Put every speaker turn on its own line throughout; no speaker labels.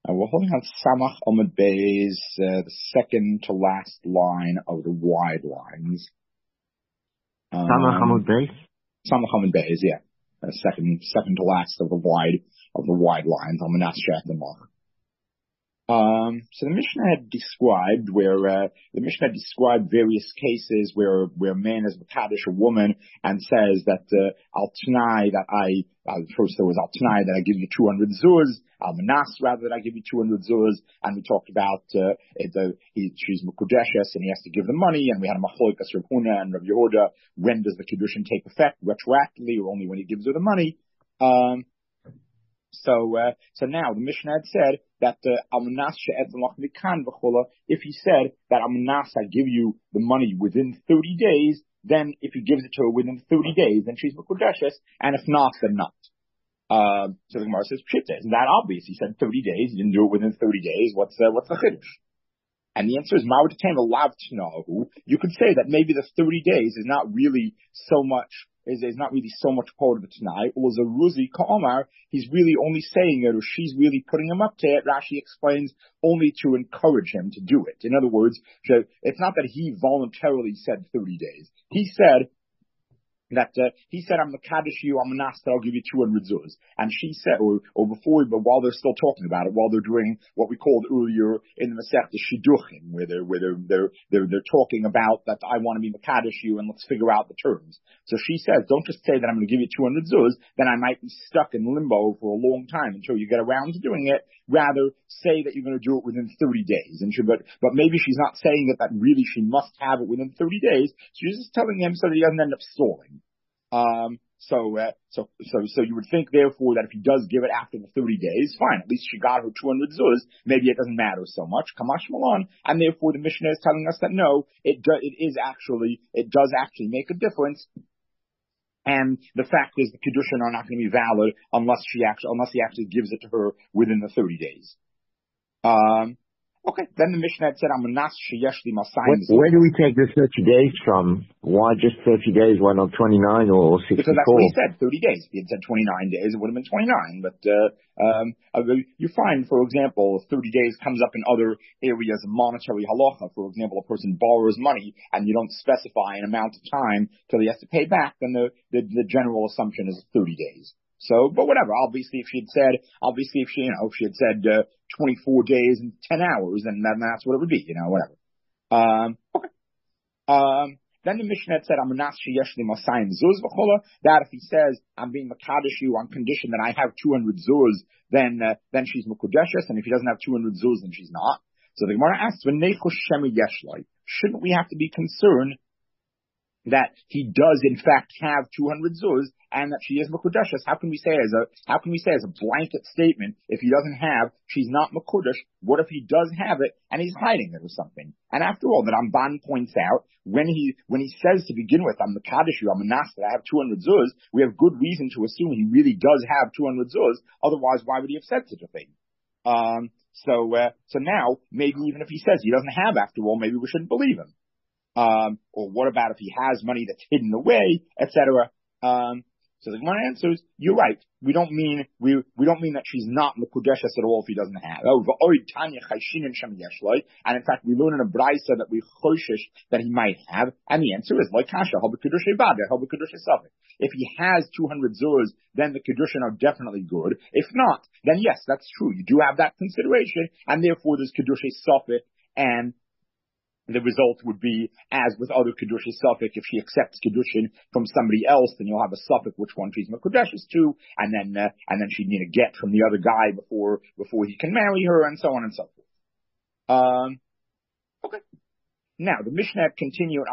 We're holding on Samach Omid Beis, the second to last line of the wide lines.
Samach Omid Beis?
Samach Omid Beis, yeah. Second to last of the wide lines. Almanas Shat the Mach. So the Mishnah had described various cases where a man is Makadosh a woman and says that Al T'nai first there was Al T'nai that I give you 200 zuz, Al Manas rather that I give you 200 zuz, and we talked about she's Mekudeshes and he has to give the money, and we had a Machlokas Rav Huna and Rav Yehuda, when does the Kedushin take effect, retroactively or only when he gives her the money? So now the Mishnah had said that if he said that Amanas, I give you the money within 30 days, then if he gives it to her within 30 days, then she's Mekudeshes, and if not, then not. So the Gemara says, Pshita, isn't that obvious? He said 30 days, he didn't do it within 30 days, what's the chiddush? And the answer is, you could say that maybe the 30 days is not really so much part of the Tanai. Or Zaruzi Ka'omar, he's really only saying it, or she's really putting him up to it. Rashi explains only to encourage him to do it. In other words, it's not that he voluntarily said 30 days. He said, I'm Mekadosh you, I'm Manas, I'll give you 200 zuz. And she said, but while they're still talking about it, while they're doing what we called earlier in the Masechta Shidduchim, where they're talking about that I want to be Mekadosh you and let's figure out the terms. So she says, don't just say that I'm going to give you 200 zuz, then I might be stuck in limbo for a long time until you get around to doing it. Rather, say that you're going to do it within 30 days. But maybe she's not saying that really she must have it within 30 days. She's just telling him so that he doesn't end up stalling. So you would think, therefore, that if he does give it after the 30 days, fine, at least she got her 200 zuz, maybe it doesn't matter so much, Kamash Malon, and therefore the Mishnah is telling us that no, it does actually make a difference, and the fact is the Kedushin are not going to be valid unless he actually gives it to her within the 30 days. Okay, then the Mishnah had said,
where do we take the 30 days from? Why just 30 days? Why not 29 or 64?
Because that's what he said, 30 days. If he had said 29 days, it would have been 29. But you find, for example, 30 days comes up in other areas of monetary halacha. For example, a person borrows money and you don't specify an amount of time till he has to pay back, then the general assumption is 30 days. So, but whatever. Obviously, if she had said 24 days and 10 hours, then that's what it would be, whatever. Okay. Then the Mishnah had said, that if he says, I'm being Mekadosh you on condition that I have 200 zuz, then she's Mekudeshes, and if he doesn't have 200 zuz, then she's not. So the Gemara asks, shouldn't we have to be concerned that he does in fact have 200 zuz and that she is Mekudeshes? How can we say as a blanket statement, if he doesn't have, she's not Mekudesh? What if he does have it and he's hiding it or something? And after all, that Ramban points out, when he says to begin with, I'm Mekadosh you, I'm Manas, that I have 200 zuz, we have good reason to assume he really does have 200 zuz. Otherwise, why would he have said such a thing? So now, maybe even if he says he doesn't have, after all, maybe we shouldn't believe him. Or what about if he has money that's hidden away, etc. So the Gemara answers, you're right. We don't mean that she's not Mekudeshes at all if he doesn't have. And in fact, we learn in a Braisa that we choshish that he might have, and the answer is like kasha, if he has 200 zuz, then the kedushin are definitely good. If not, then yes, that's true. You do have that consideration, and therefore there's kedushin safek, and the result would be, as with other Kedushin Suffolk, if she accepts Kedushin from somebody else, then you'll have a Suffolk which one she's Mekudeshes to, and then she'd need a get from the other guy before he can marry her, and so on and so forth. Okay. Now, the Mishnah continued,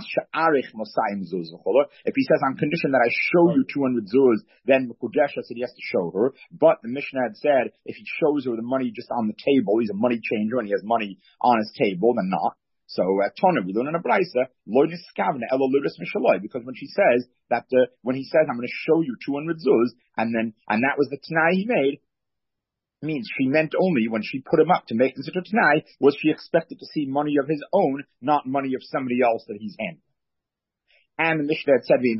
if he says on condition that I show you 200 zuz, then Mekudeshes said he has to show her, but the Mishnah had said, if he shows her the money just on the table, he's a money changer and he has money on his table, then not. So at Tona, we learn in a Braisa, because when he says, I'm going to show you 200 zuz, and that was the Tanai he made, means she meant only when she put him up to make such a Tanai, was she expected to see money of his own, not money of somebody else that he's handling. And the Mishnah had said,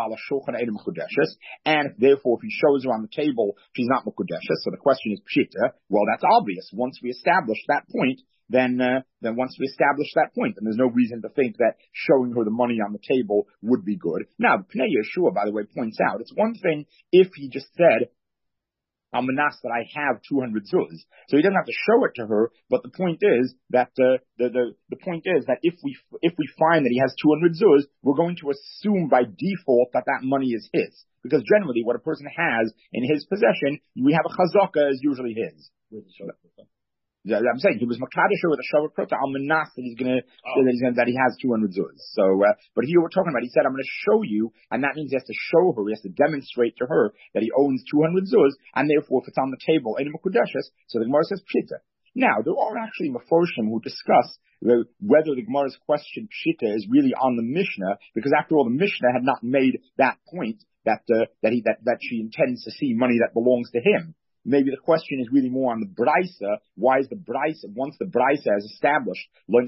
and therefore, if he shows her on the table, she's not Mekudeshes. So the question is Pshita. Well, that's obvious. Once we establish that point, then once we establish that point, then there's no reason to think that showing her the money on the table would be good. Now, Pnei Yeshua, by the way, points out, it's one thing if he just said, I'm manas that I have 200 zuz. So he doesn't have to show it to her, but the point is that, the point is that if we find that he has 200 zuz, we're going to assume by default that that money is his. Because generally what a person has in his possession, we have a chazaka is usually his. I'm saying he was Makadisha with a Shavuot Prota al Manas that that he has 200 zuz. So, but here we're talking about, he said, I'm going to show you, and that means he has to show her, he has to demonstrate to her that he owns 200 zuz, and therefore if it's on the table, any Makudeshes, so the Gemara says Pshita. Now, there are actually Meforshim who discuss whether the Gemara's question Pshita is really on the Mishnah, because after all, the Mishnah had not made that point that she intends to see money that belongs to him. Maybe the question is really more on the Braisa. Why is the Braisa, once the Braisa is established, then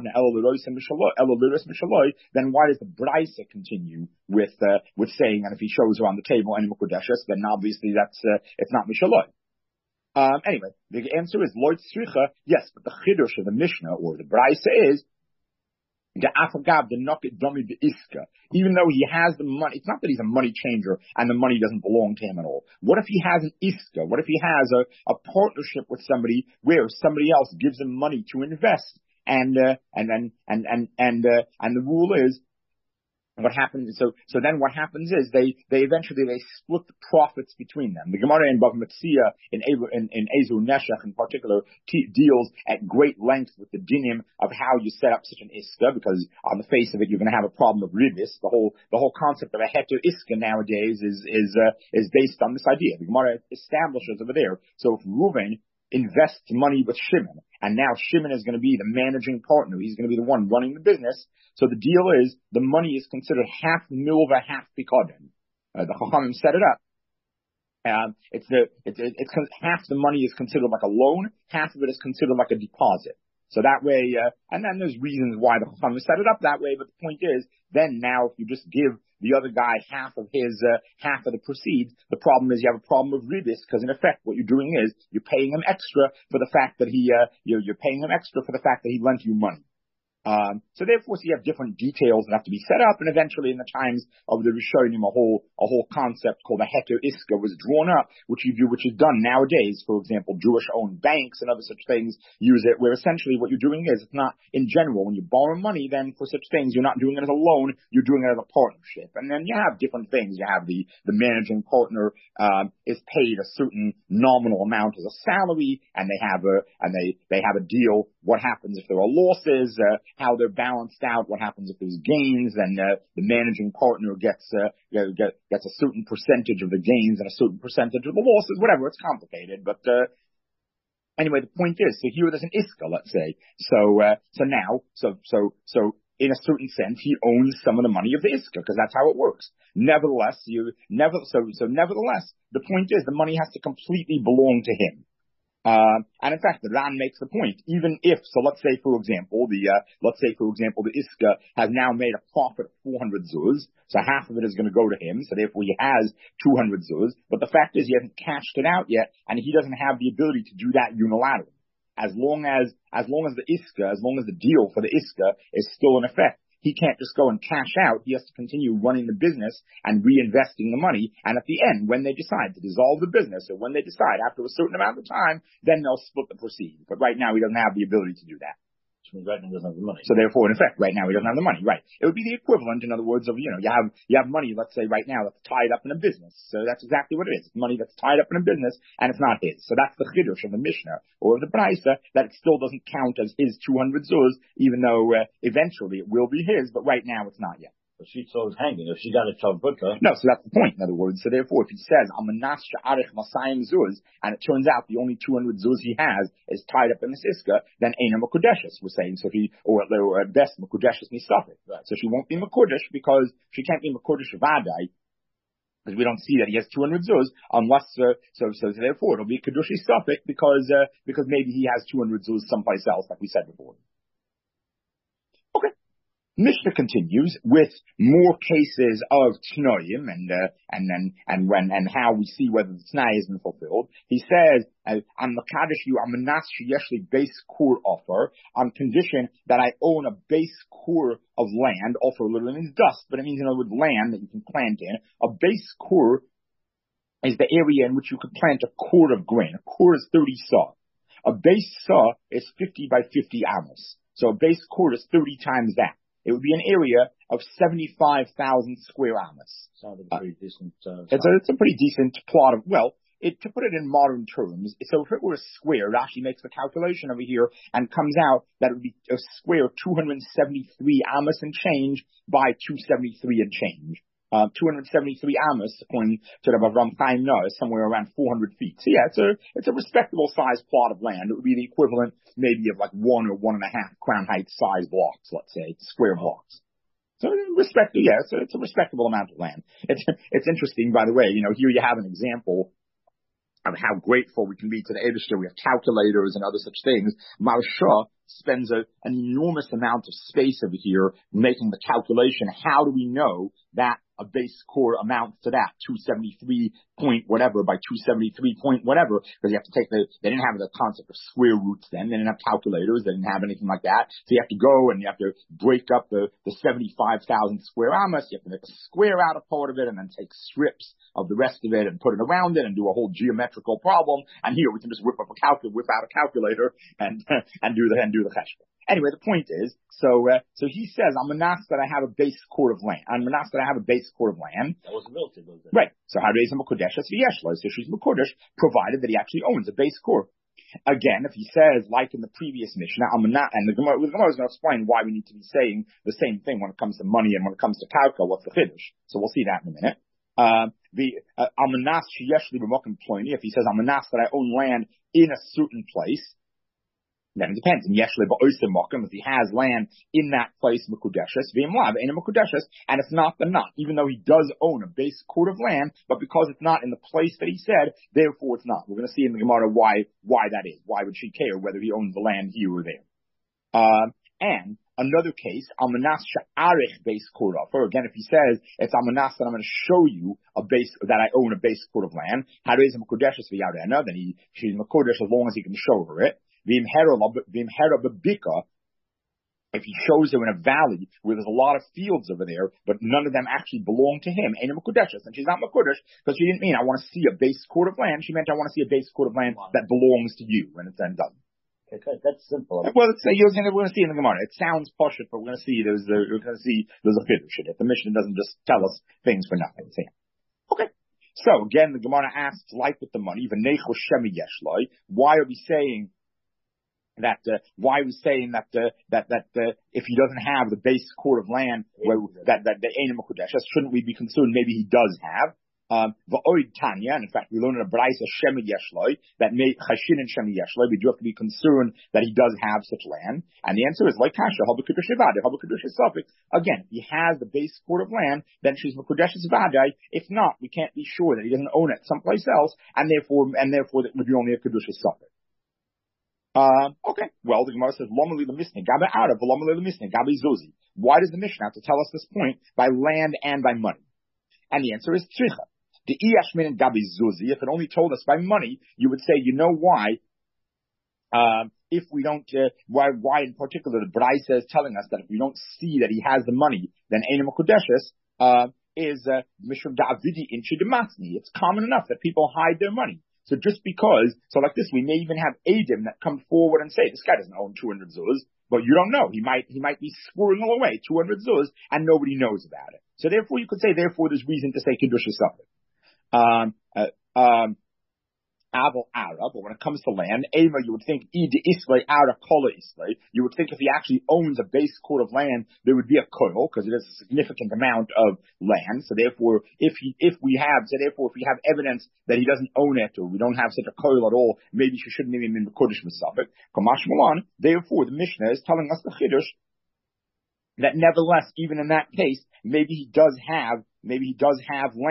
why does the Braisa continue with saying, and if he shows her on the table any Mekudeshes, then obviously it's not Mishaloi. Anyway, the answer is Loit Sricha, yes, but the Chidush of the Mishnah or the Braisa is even though he has the money, it's not that he's a money changer and the money doesn't belong to him at all. What if he has an iska? What if he has a partnership with somebody where somebody else gives him money to invest? And the rule is, what happens? So then what happens is they eventually split the profits between them. The Gemara in Bava Metzia in Ezu Neshach in particular deals at great length with the dinim of how you set up such an iska, because on the face of it you're going to have a problem of ribis. The whole concept of a heter iska nowadays is based on this idea. The Gemara establishes over there. So if Reuven invests money with Shimon, and now Shimon is going to be the managing partner. He's going to be the one running the business. So the deal is the money is considered half milva, half pikadon. The Chachamim set it up. It's half the money is considered like a loan, half of it is considered like a deposit. So that way, and then there's reasons why the Chachamim set it up that way. But the point is, then now if you just give the other guy half of the proceeds, the problem is you have a problem of ribis, because in effect what you're doing is you're paying him extra for the fact that he lent you money. So therefore, you have different details that have to be set up, and eventually in the times of the Rishonim, a whole concept called a heter iska was drawn up, which is done nowadays. For example, Jewish-owned banks and other such things use it, where essentially what you're doing is, it's not in general, when you borrow money, then for such things, you're not doing it as a loan, you're doing it as a partnership. And then you have different things. You have the managing partner, is paid a certain nominal amount as a salary, and they have a deal. What happens if there are losses? How they're balanced out, what happens if there's gains, and the managing partner gets a certain percentage of the gains and a certain percentage of the losses, whatever. It's complicated, but anyway, the point is, so here there's an iska, let's say. So in a certain sense, he owns some of the money of the iska, because that's how it works. Nevertheless, nevertheless, the point is the money has to completely belong to him. And in fact, the Ran makes the point, even if, so let's say for example, the Iska has now made a profit of 400 zuz, so half of it is going to go to him, so therefore he has 200 zuz, but the fact is he hasn't cashed it out yet, and he doesn't have the ability to do that unilaterally. As long as the deal for the Iska is still in effect, he can't just go and cash out. He has to continue running the business and reinvesting the money. And at the end, when they decide to dissolve the business, or when they decide after a certain amount of time, then they'll split the proceeds. But right now, he doesn't have the ability to do that.
Right now he doesn't have the money.
So therefore, in effect, right now he doesn't have the money. Right. It would be the equivalent, in other words, of, you have money, let's say right now, that's tied up in a business. So that's exactly what it is. It's money that's tied up in a business, and it's not his. So that's the chidush of the Mishnah, or of the Braisa, that it still doesn't count as his 200 zuz, even though eventually it will be his, but right now it's not yet.
But she still is hanging. If she got a chavbuta.
No, so that's the point, in other words. So therefore, if he says, Amanas sha'arich masayim zuz, and it turns out the only 200 zuz he has is tied up in this iska, then Eina Mekudeshes, we're saying. So or at best, Mekudeshes nisafik.
Right.
So she won't be Mekudesh, because she can't be Mekudesh Vadai, because we don't see that he has 200 zuz, unless, so therefore it'll be Kedushi Suffolk, because maybe he has 200 zuz someplace else, like we said before. Okay. Mishnah continues with more cases of tnoim and how we see whether the tnai has been fulfilled. He says, "I'm makadosh you. I'm manas sheyeshli base kur offer on condition that I own a base kur of land. Offer literally means dust, but it means with land that you can plant in. A base kur is the area in which you could plant a cord of grain. A cord is 30 saw. A base saw is 50 by 50 amos. So a base cord is 30 times that. It would be an area of 75,000 square amos.
Sounds like a pretty decent.
It's a pretty decent plot of, to put it in modern terms, so if it were a square, it actually makes the calculation over here and comes out that it would be a square 273 amos and change by 273 and change. 273 amos, according to the Avram Chaim Noah, is somewhere around 400 feet. So yeah, it's a respectable size plot of land. It would be the equivalent maybe of like 1 or 1.5 Crown Heights size blocks, let's say, square blocks. So it's a respectable amount of land. It's interesting, by the way, here you have an example of how grateful we can be to the Eibishter. We have calculators and other such things. Maharsha spends an enormous amount of space over here making the calculation. How do we know that a base core amounts to that 273 point whatever by 273 point whatever? Because you have to they didn't have the concept of square roots then. They didn't have calculators. They didn't have anything like that. So you have to go and you have to break up the 75,000 square amos. You have to make a square out of part of it and then take strips of the rest of it and put it around it and do a whole geometrical problem. And here we can just whip out a calculator and do the cheshbon. Anyway, the point is, so he says, I'm manas that I have a base cord of land. I'm manas that I have a base cord of land.
That was built in those days.
Right. So how is a Makodesh as V'yeshlo? So she's Makodesh, provided that he actually owns a base cord. Again, if he says, like in the previous Mishnah, I'm manas, and the Gemara is going to explain why we need to be saying the same thing when it comes to money and when it comes to karka, what's the chiddush. So we'll see that in a minute. Amanas sheyeshli b'mokim ploni. If he says amanas that I own land in a certain place, then it depends. In yeshli ba'osim mokim, if he has land in that place, mekudeshes v'imlav ain't a mekudeshes, and if not, then not. Even though he does own a base cord of land, but because it's not in the place that he said, therefore it's not. We're going to see in the Gemara why that is. Why would she care whether he owns the land here or there? And another case, almanas sha'arich base cord offer. Again, if he says it's almanas that I'm going to show you that I own a base cord of land, how is a mekudeshes v'yarena? Then she's mekodesh as long as he can show her it. If he shows her in a valley where there's a lot of fields over there, but none of them actually belong to him, ain't a mekudeshes, and she's not mekudesh because she didn't mean I want to see a base cord of land. She meant I want to see a base cord of land that belongs to you, and it then doesn't.
Okay, that's simple.
Well, we're going to see in the Gemara. It sounds poshut, but we're going to see there's a chiddush in it. The Mishnah doesn't just tell us things for nothing. Okay. So again, the Gemara asks, like with the money, why are we saying that if he doesn't have the base cord of land that the Ein Mekudesh, shouldn't we be concerned maybe he does have? V'oid Tanya, and in fact we learn in a Braisa Shemi Yeshloi that made Chashin and Shemi Yeshloi. We do have to be concerned that he does have such land, and the answer is like Kasha Habakudesh Vadai. Habakudesh is suffix. Again, if he has the base cord of land, then she's Mekudesh Vadai. If not, we can't be sure that he doesn't own it someplace else, and therefore that would be only a Kedush suffix. Okay. Well, the Gemara says, Lomali l'misne, gabe Arab, Lomali l'misne, gabe Zuzi. Why does the Mishnah have to tell us this point by land and by money? And the answer is Tzricha. The Iyashmin and gabe Zuzi, if it only told us by money, you would say, you know why? If we don't, why in particular the Braisa is telling us that if we don't see that he has the money, then Ein Mekudeshes, is Mishum Davidi Inchi Dematzni. It's common enough that people hide their money. So just because, like this, we may even have Adim that come forward and say, this guy doesn't own 200 zuz, but you don't know. He might be squirreling away 200 zuz and nobody knows about it. So therefore you could say, there's reason to say Kiddush Suffolk. Aval Ara, but when it comes to land, Ema, you would think Ida Islay Ara Kola Islay. You would think if he actually owns a base cord of land, there would be a koil because it is a significant amount of land. So therefore, if we have evidence that he doesn't own it, or we don't have such a koil at all, maybe she shouldn't even be Kodesh Mesafik. Kamash Malan. Therefore, the Mishnah is telling us the chiddush that nevertheless, even in that case, maybe he does have land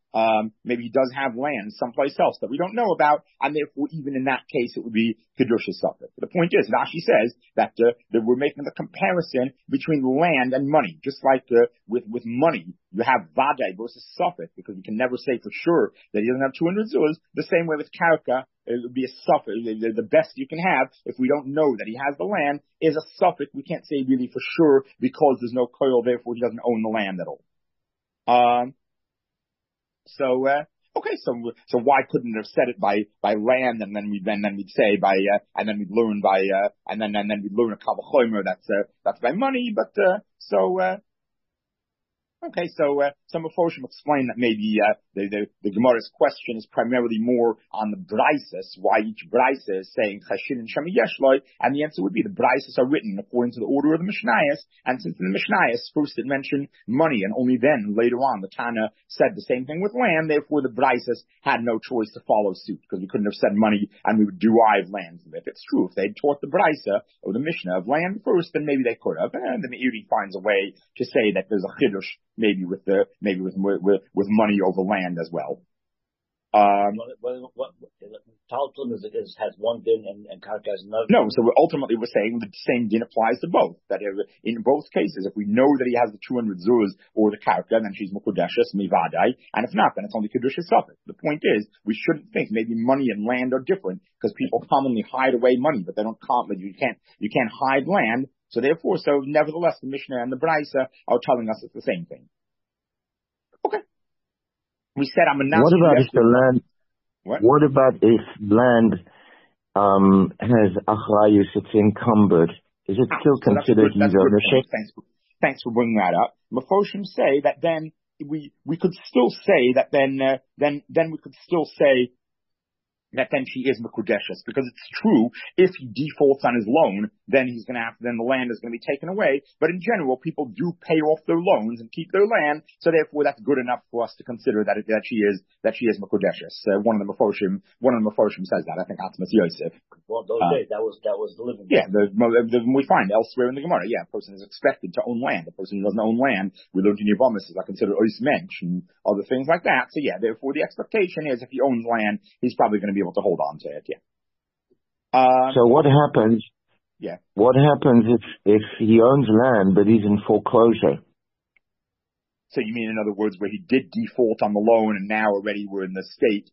Maybe he does have land someplace else that we don't know about, and therefore even in that case it would be Kedusha Suffolk. The point is, Rashi says that we're making the comparison between land and money. Just like with money, you have Vadai versus Suffolk, because we can never say for sure that he doesn't have 200 zuz. The same way with Karka, it would be a Suffolk. The best you can have, if we don't know that he has the land, is a Suffolk. We can't say really for sure because there's no koil, therefore he doesn't own the land at all. So why couldn't it have said it by land, and then we'd say by and then we'd learn by and then we'd learn a kal vachomer that's by money, but some Mephoshim explain that maybe the Gemara's question is primarily more on the Brises, why each Brise is saying Chashin and Shemi Yeshloi, and the answer would be the Brises are written according to the order of the Mishnayos, and since in the Mishnayos first it mentioned money, and only then later on the Tana said the same thing with land, therefore the Brises had no choice to follow suit, because we couldn't have said money and we would derive land from it. It's true, if they'd taught the Brisa or the Mishnah of land first, then maybe they could have, and the Meiri finds a way to say that there's a Chiddush maybe with money over land as well.
Talton has one din and Karka has another.
No, so ultimately we're saying the same din applies to both. That in both cases, if we know that he has the 200 zuz or the Karka, then she's Mukudeshes, Mivadai, and if not, then it's only Kedusha Suffolk. The point is, we shouldn't think maybe money and land are different, because people commonly hide away money, but they don't you can't hide land. So nevertheless, the Mishnah and the Brisa are telling us it's the same thing. Okay. We said
what about if the land? What about if land has achrayus, it's encumbered? Is it still considered his ownership?
Thanks for bringing that up. Mephoshim say that then we could still say that then we could still say that then she is Mekudeshes, because it's true, if he defaults on his loan, then then the land is going to be taken away. But in general, people do pay off their loans and keep their land, so therefore that's good enough for us to consider that she is Mekudeshes. One of the Mephoshim says that. I think Atmas Yosef.
Well, those days that was the living.
Yeah, we find elsewhere in the Gemara. Yeah, a person is expected to own land. A person who doesn't own land, we learned in Yevamos, is considered ois mensch and other things like that. So yeah, therefore the expectation is if he owns land, he's probably going to be able to hold on to it. Yeah.
So what happens?
Yeah.
What happens if he owns land but he's in foreclosure?
So you mean, in other words, where he did default on the loan, and now already we're in the state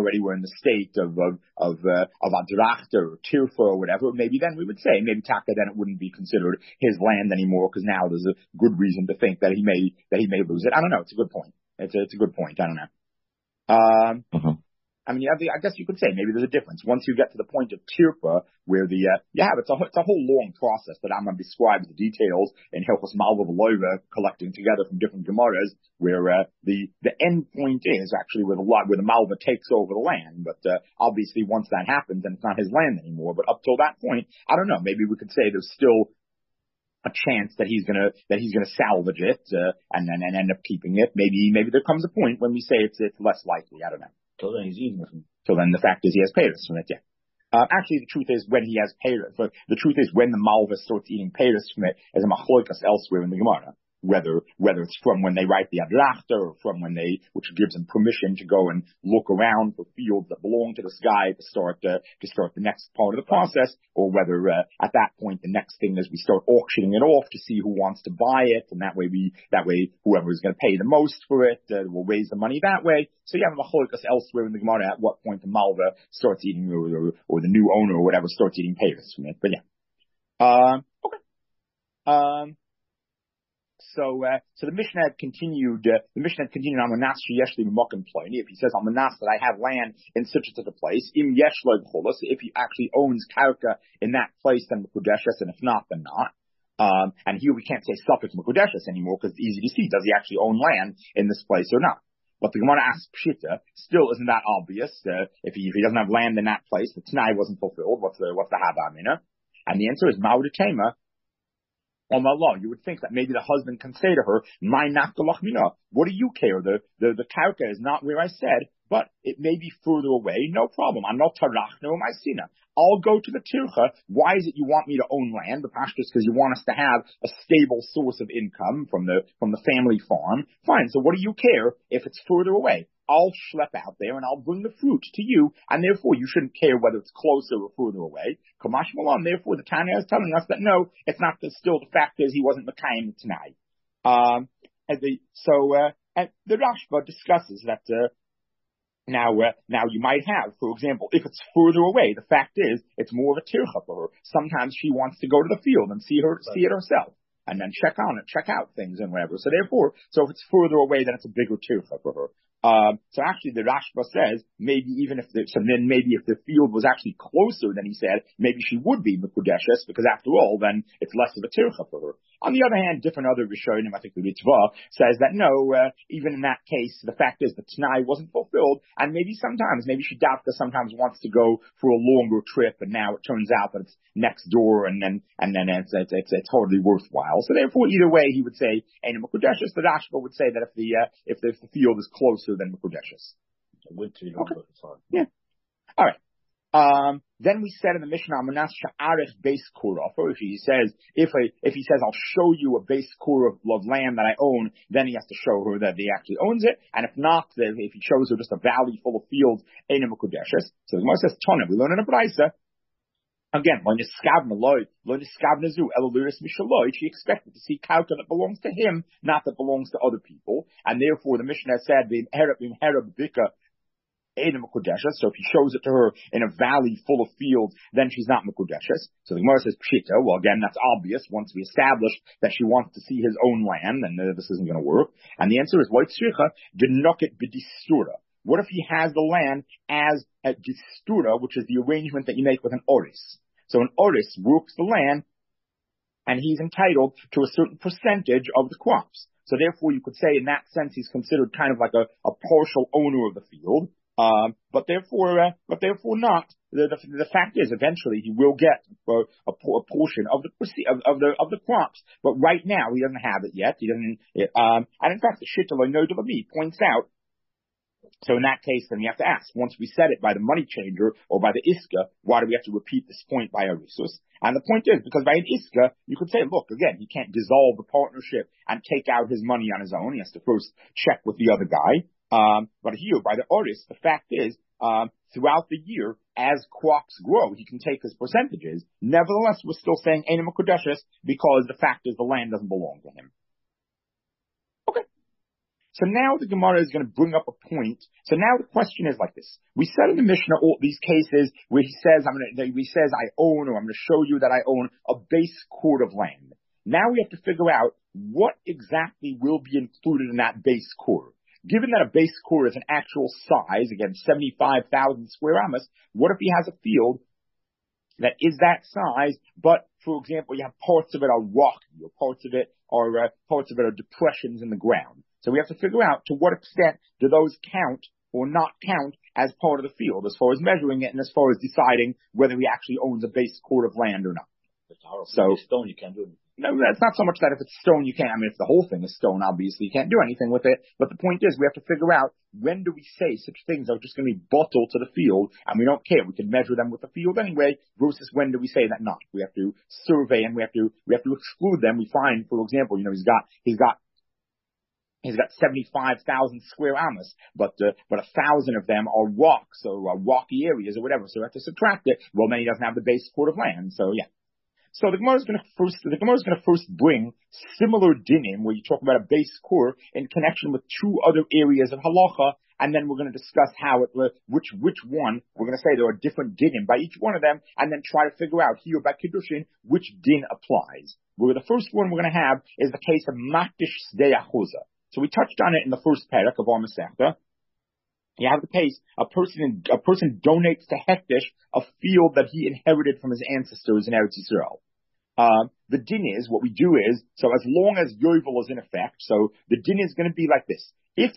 of Adrachter or Tirfa or whatever? Maybe then we would say, maybe Taka, then it wouldn't be considered his land anymore, because now there's a good reason to think that he may lose it. I don't know. It's a good point. It's a good point. I don't know. I mean, I guess you could say maybe there's a difference. Once you get to the point of Tirpa, where it's a whole long process that Rambam describes the details in Hilchos Malva V'Loiva, collecting together from different Gemaras, where the end point is actually where the Malva takes over the land. But obviously, once that happens, then it's not his land anymore. But up till that point, I don't know. Maybe we could say there's still a chance that he's gonna salvage it and then end up keeping it. Maybe there comes a point when we say it's less likely. I don't know.
So then he's eating from it.
So then the fact is he has payros from it, yeah. Actually, the truth is when he has payros, the truth is when the malva starts eating payros from it, as a machloikas elsewhere in the Gemara. Whether it's from when they write the Adrachter, or from which gives them permission to go and look around for fields that belong to this guy to start the next part of the process, or whether at that point the next thing is we start auctioning it off to see who wants to buy it, and that way whoever is going to pay the most for it will raise the money that way. So you have a machlokas elsewhere in the Gemara at what point the malva starts eating, or the new owner or whatever starts eating payros from it. But yeah, okay. So the Mishnah had continued. The Mishnah had continued on Manas Yeshli Mokim Pliny. If he says on Manas that I have land in such and such a place, Im Yeshli B'cholos, if he actually owns Karka in that place, then Mekudeshes, and if not, then not. And here we can't say Suffolk Mekudeshes anymore, because it's easy to see, does he actually own land in this place or not? But the Gemara asks Pshita, still isn't that obvious? If he doesn't have land in that place, the Tanai wasn't fulfilled. What's the Hava Amina? And the answer is Ma'udetema. On my law, you would think that maybe the husband can say to her, "My nafkalachmina, what do you care? The karka is not where I said, but it may be further away. No problem. I'm not tarachno ma'asina. I'll go to the tircha. Why is it you want me to own land? The pashtus because you want us to have a stable source of income from the family farm. Fine. So what do you care if it's further away? I'll schlep out there and I'll bring the fruit to you, and therefore you shouldn't care whether it's closer or further away. Kamash Malan, therefore the Tanya is telling us that no, it's not still the fact is he wasn't Mekayim tonight. And the Rashba discusses that, now you might have, for example, if it's further away, the fact is, it's more of a tircha for her. Sometimes she wants to go to the field and see it herself, and then check out things and whatever. So therefore, if it's further away, then it's a bigger tircha for her. So actually the Rashba says, maybe if the field was actually closer than he said, maybe she would be Mekudeshes, because after all, then it's less of a tircha for her. On the other hand, different other Rishonim, I think the Ritva, says that no, even in that case, the fact is the Tanai wasn't fulfilled, and maybe she Davka sometimes wants to go for a longer trip, and now it turns out that it's next door, and then it's hardly worthwhile. So therefore, either way, he would say, Ein Mekudeshes. The Rashba would say that if the field is closer than Mekudeshes.
Okay.
Yeah. All right. Then we said in the Mishnah, Manas Sha'arech base kura. If he says, I'll show you a base kura of land that I own, then he has to show her that he actually owns it. And if not, if he shows her just a valley full of fields, Ein Mekudeshes. So the Gemara says, Tana, we learn in a Braisa. Again, she expected to see kauka that belongs to him, not that belongs to other people. And therefore the Mishnah said, so if he shows it to her in a valley full of fields, then she's not Mekudeshes. So the Gemara says, Pshita, well again, that's obvious. Once we establish that she wants to see his own land, then this isn't going to work. And the answer is, what if he has the land as a distura, which is the arrangement that you make with an oris? So an oris works the land, and he's entitled to a certain percentage of the crops. So therefore, you could say in that sense he's considered kind of like a partial owner of the field. But therefore not. The fact is, eventually he will get a portion of the crops. But right now he doesn't have it yet. He doesn't. And in fact, the Shittel Nodalabi points out. So in that case, then we have to ask, once we said it by the money changer or by the Iska, why do we have to repeat this point by Arisus? And the point is, because by an Iska, you could say, look, again, he can't dissolve the partnership and take out his money on his own. He has to first check with the other guy. But here, by the Oris, the fact is, throughout the year, as crops grow, he can take his percentages. Nevertheless, we're still saying Ein Mekudeshes because the fact is the land doesn't belong to him. Okay. So now the Gemara is going to bring up a point. So now the question is like this. We said in the Mishnah all these cases where he says, I own, or I'm going to show you that I own a base cord of land. Now we have to figure out what exactly will be included in that base cord. Given that a base core is an actual size, again, 75,000 square amas, what if he has a field that is that size, but, for example, you have parts of it are rocky, or parts of it are depressions in the ground. So we have to figure out to what extent do those count or not count as part of the field, as far as measuring it and as far as deciding whether he actually owns a base core of land or not.
So stone, you can't do anything.
No, that's not so much that if it's stone, you can't. I mean, if the whole thing is stone, obviously you can't do anything with it. But the point is, we have to figure out when do we say such things are just going to be bottled to the field, and we don't care. We can measure them with the field anyway. Versus when do we say that not? We have to survey and we have to exclude them. We find, for example, he's got 75,000 square amas, but 1,000 of them are rocks or rocky areas or whatever. So we have to subtract it. Well, then he doesn't have the base cord of land. So yeah. So the Gemara is going to first bring similar dinim where you talk about a base core in connection with two other areas of halacha, and then we're going to discuss which one. We're going to say there are different dinim by each one of them, and then try to figure out here by Kiddushin which din applies. Where the first one we're going to have is the case of Makdish Sdei Achuza. So we touched on it in the first parak of our Masechta. You have the case, a person donates to Hektish a field that he inherited from his ancestors in Eretz Yisrael. The din is, what we do is, so as long as Yovel is in effect, so the din is going to be like this.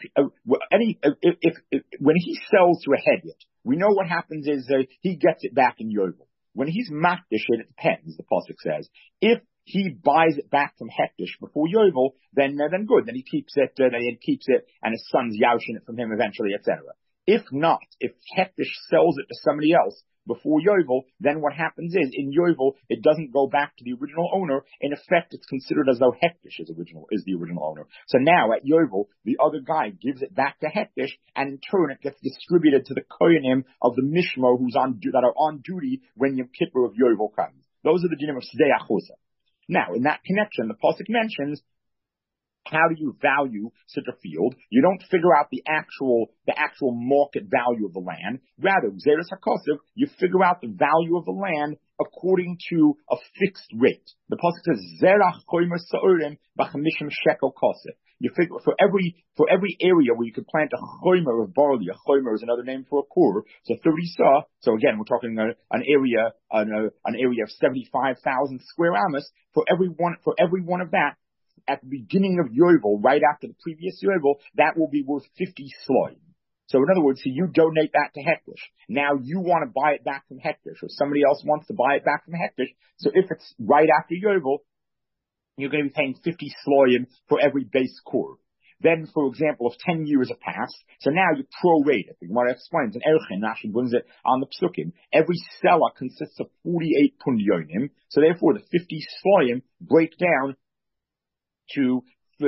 When he sells to a Hedyot, we know what happens is he gets it back in Yovel. When he's Makdish it depends, the Pasuk says. If he buys it back from Hektish before Yovel, then good. Then he keeps it, and his son's Yaushin it from him eventually, etc. If not, if Hektish sells it to somebody else before Yovel, then what happens is, in Yovel, it doesn't go back to the original owner. In effect, it's considered as though Hektish is the original owner. So now, at Yovel, the other guy gives it back to Hektish, and in turn, it gets distributed to the Koyanim of the Mishmo that are on duty when Yom Kippur of Yovel comes. Those are the dinim of Sdei Achusa. Now, in that connection, the Pasuk mentions, how do you value such a field? You don't figure out the actual market value of the land. Rather, Xeris HaKosov, you figure out the value of the land according to a fixed rate. The pasuk says, Zerach Chomer Sa'orim B'Chamishim Shekel Kosov. You figure for every area where you could plant a chomer of barley. A chomer is another name for a kur. So 30 sa. So again, we're talking an area of 75,000 square amas. For every one of that, at the beginning of Yovel, right after the previous Yovel, that will be worth 50 sloim. So in other words, so you donate that to Hektish. Now you want to buy it back from Hektish, or somebody else wants to buy it back from Hektish. So if it's right after Yovel, you're going to be paying 50 sloim for every base core. Then, for example, if 10 years have passed, so now you prorate it. The Gemara explains, and Erchin actually brings it on the Psukim. Every seller consists of 48 pundionim, so therefore the 50 sloim break down to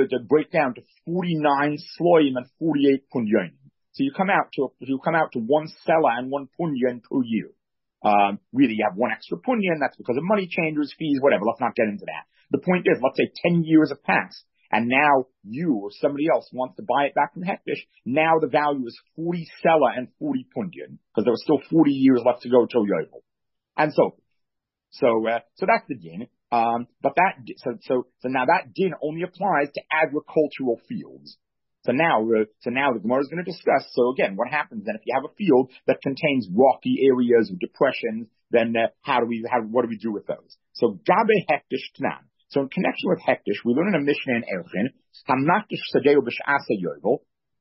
49 sloim and 48 pundionim. So you come out to one seller and one pundion per year. Really, you have one extra pundion. That's because of money changers, fees, whatever. Let's not get into that. The point is, let's say 10 years have passed, and now you or somebody else wants to buy it back from Hektish. Now the value is 40 seller and 40 pundion, because there were still 40 years left to go till Yovel. And so that's the din. But now that din only applies to agricultural fields. So now the Gemara is going to discuss. So again, what happens then if you have a field that contains rocky areas or depressions? Then what do we do with those? So Gabe Hektish Tnan. So in connection with Hektish, we learn in a Mishnah in Erchin, Hamnaktish Sadeu B'Sh'asa Yovel.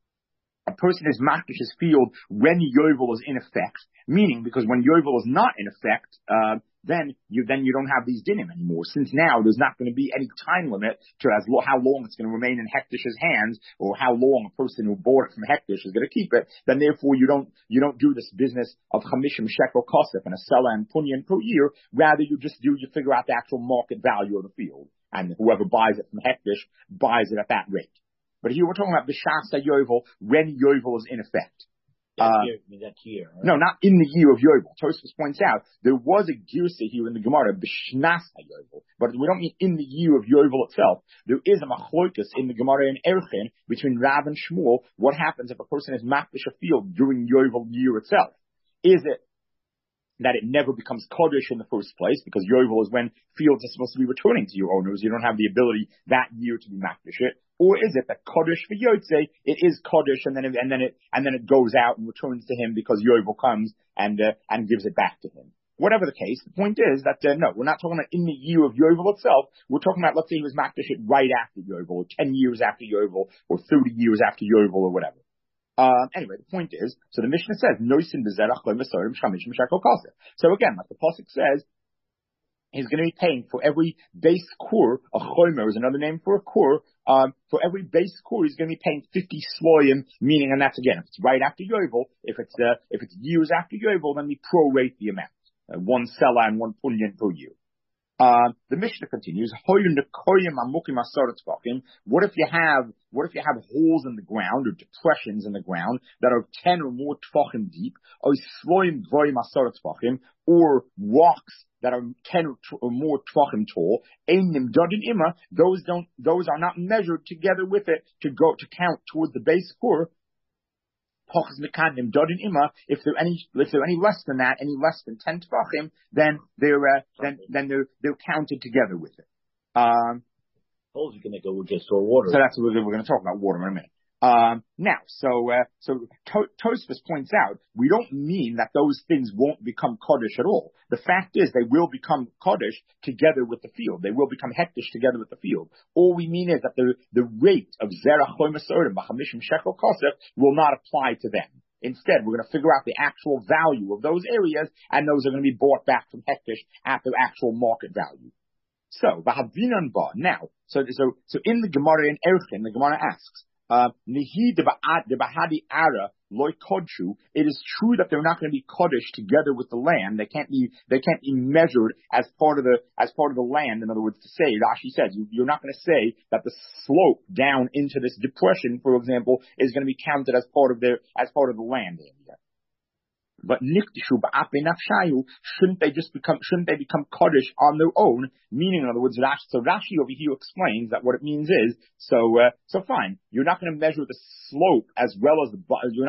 A person is makdish his field when Yovel is in effect, meaning because when Yovel is not in effect, then you don't have these dinim anymore. Since now there's not going to be any time limit to how long it's going to remain in Hektish's hands, or how long a person who bought it from Hektish is going to keep it. Then therefore you don't do this business of chamishim shekel kosef and a seller and punyan per year. Rather you figure out the actual market value of the field, and whoever buys it from Hektish buys it at that rate. But here we're talking about B'Sh'asa Yovel, when Yovel is in effect.
That year. Right?
No, not in the year of Yovel. Tosfos points out there was a girsa here in the Gemara, B'Shnasa Yovel, but we don't mean in the year of Yovel itself. There is a machlokas in the Gemara in Erchin between Rav and Shmuel. What happens if a person is makdish a field during Yovel year itself? Is it that it never becomes Kodesh in the first place, because Yovel is when fields are supposed to be returning to your owners. You don't have the ability that year to be makdish it. Or is it that Kodesh for Yotze, it is Kodesh and then it goes out and returns to him because Yovel comes and gives it back to him. Whatever the case, the point is that, no, we're not talking about in the year of Yovel itself. We're talking about, let's say he was makdish it right after Yovel, or 10 years after Yovel, or 30 years after Yovel, or whatever. Anyway, the point is, so the Mishnah says, Noisin b'zerach lo mesorim shamishim shekel kosef. So again, like the pasuk says, he's going to be paying for every base kur. A chomer is another name for a kur. For every base kur, he's going to be paying 50 sloyim, meaning, and that's again, if it's right after Yovel, if it's years after Yovel, then we prorate the amount. One seller and one punyan per year. The Mishnah continues, what if you have holes in the ground or depressions in the ground that are 10 or more tfachim deep, or rocks that are 10 or more tfachim tall, those are not measured together with it to count towards the base core. If they're any less than that, any less than 10 tefachim, then they're counted together with it.
Suppose you can go with just store water.
So that's what we're going to talk about water in a minute. Now, Tosfos points out, we don't mean that those things won't become Kodesh at all. The fact is, they will become Kodesh together with the field. They will become Hektish together with the field. All we mean is that the rate of Zerach Chomer Sa'orim B'Chamishim Shekel Kosef will not apply to them. Instead, we're going to figure out the actual value of those areas, and those are going to be bought back from Hektish at their actual market value. So, V'Havinan Ba. Now, so in the Gemara in Erchin, the Gemara asks, Nihi de Bahadi Ara loy kodshu. It is true that they're not going to be kodesh together with the land. They can't be measured as part of the land. In other words, to say, Rashi says, you're not going to say that the slope down into this depression, for example, is going to be counted as part of the land area. But niktishu ba'ape nafshayu, shouldn't they become kaddish on their own? Meaning, in other words, Rashi over here explains that what it means is, so fine, you're not going to measure the slope as well as the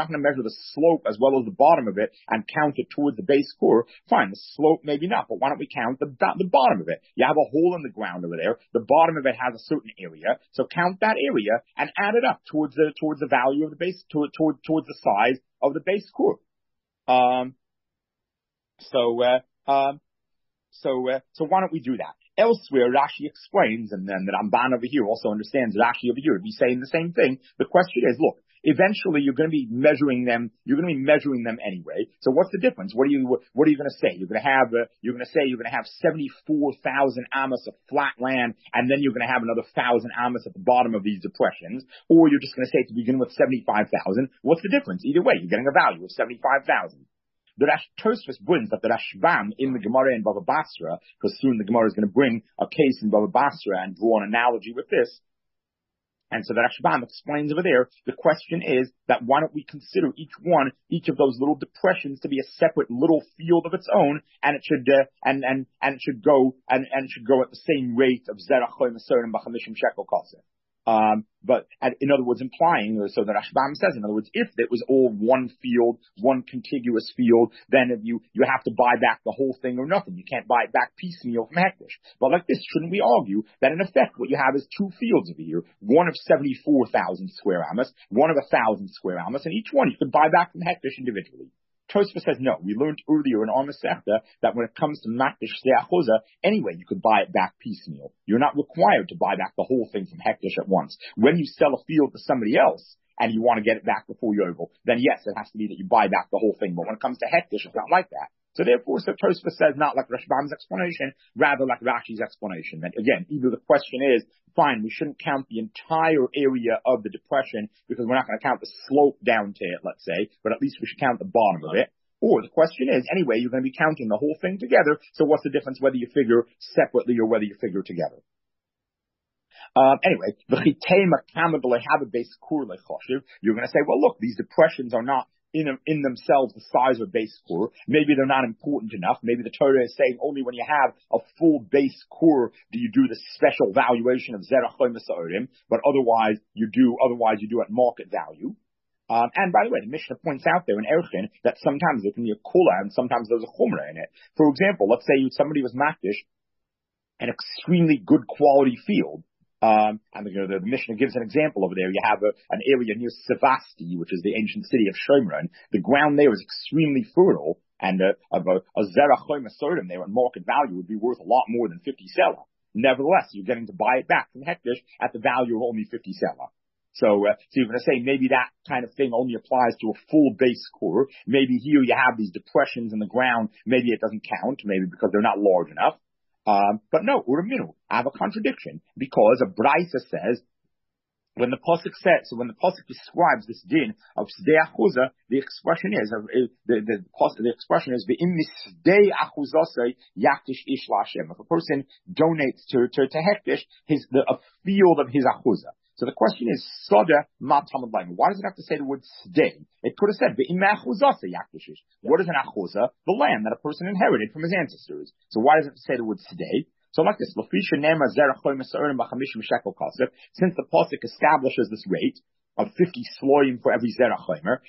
bottom of it and count it towards the base core. Fine, the slope maybe not, but why don't we count the bottom of it? You have a hole in the ground over there. The bottom of it has a certain area, so count that area and add it up towards the value of the base, towards the size of the base core. So why don't we do that? Elsewhere, Rashi explains, and then the Ramban over here also understands Rashi over here to be saying the same thing. The question is, look, eventually you're going to be measuring them anyway. So what's the difference? What are you going to say? You're going to have 74,000 amos of flat land, and then you're going to have another 1,000 amos at the bottom of these depressions, or you're just going to say to begin with 75,000. What's the difference? Either way, you're getting a value of 75,000. The Tosfos brings that the Rashbam in the Gemara in Bava Basra, because soon the Gemara is going to bring a case in Bava Basra and draw an analogy with this. And so the Rashbam explains over there, the question is that why don't we consider each of those little depressions to be a separate little field of its own, and it should go at the same rate of Zerach Choy Mesorim B'Chamishim Shekel Koseh. But in other words, implying, so the Rashbam says, in other words, if it was all one field, one contiguous field, then if you have to buy back the whole thing or nothing. You can't buy it back piecemeal from Hektish. But like this, shouldn't we argue that in effect what you have is two fields over here, one of 74,000 square amos, one of 1,000 square amos, and each one you could buy back from Hektish individually. Tosfos says no. We learned earlier in our Masechta that when it comes to Makdish Se'achuza, anyway, you could buy it back piecemeal. You're not required to buy back the whole thing from Hektish at once. When you sell a field to somebody else and you want to get it back before Yovel, then yes, it has to be that you buy back the whole thing. But when it comes to Hektish, it's not like that. So therefore, Tosfos says not like Rashbam's explanation, rather like Rashi's explanation. That again, either the question is, fine, we shouldn't count the entire area of the depression because we're not going to count the slope down to it, let's say, but at least we should count the bottom of it. Or the question is, anyway, you're going to be counting the whole thing together, so what's the difference whether you figure separately or whether you figure together? Anyway, you're going to say, well, look, these depressions are not in themselves the size of base core. Maybe they're not important enough. Maybe the Torah is saying only when you have a full base core do you do the special valuation of Zerach Choy Mesorim, but otherwise you do at market value. And by the way, the Mishnah points out there in Erchin that sometimes there can be a kula and sometimes there's a chumrah in it. For example, let's say somebody was makdish an extremely good quality field. And the Mishnah gives an example over there. You have an area near Sevasti, which is the ancient city of Shomron. The ground there is extremely fertile, and a Zerach Choy Mesorim there at market value would be worth a lot more than 50 selah. Nevertheless, you're getting to buy it back from Hektish at the value of only 50 selah. So you're going to say maybe that kind of thing only applies to a full base core. Maybe here you have these depressions in the ground. Maybe it doesn't count, maybe because they're not large enough. But no, Uraminu, I have a contradiction because a Braisa says, when the pasuk describes this din of Sdei Achuza, the expression is Ve'im misdei achuzasei yaktish ish la'Hashem. If a person donates to Hektish a field of his achuza. So the question is, Soda Matamad Laim. Why does it have to say the word Sdei? It could have said Ve'im achuzasei yaktish ish. What is an achuza? The land that a person inherited from his ancestors. So why does it say the word Sdei? So like this, since the pasuk establishes this rate of 50 sloim for every zerach chomer,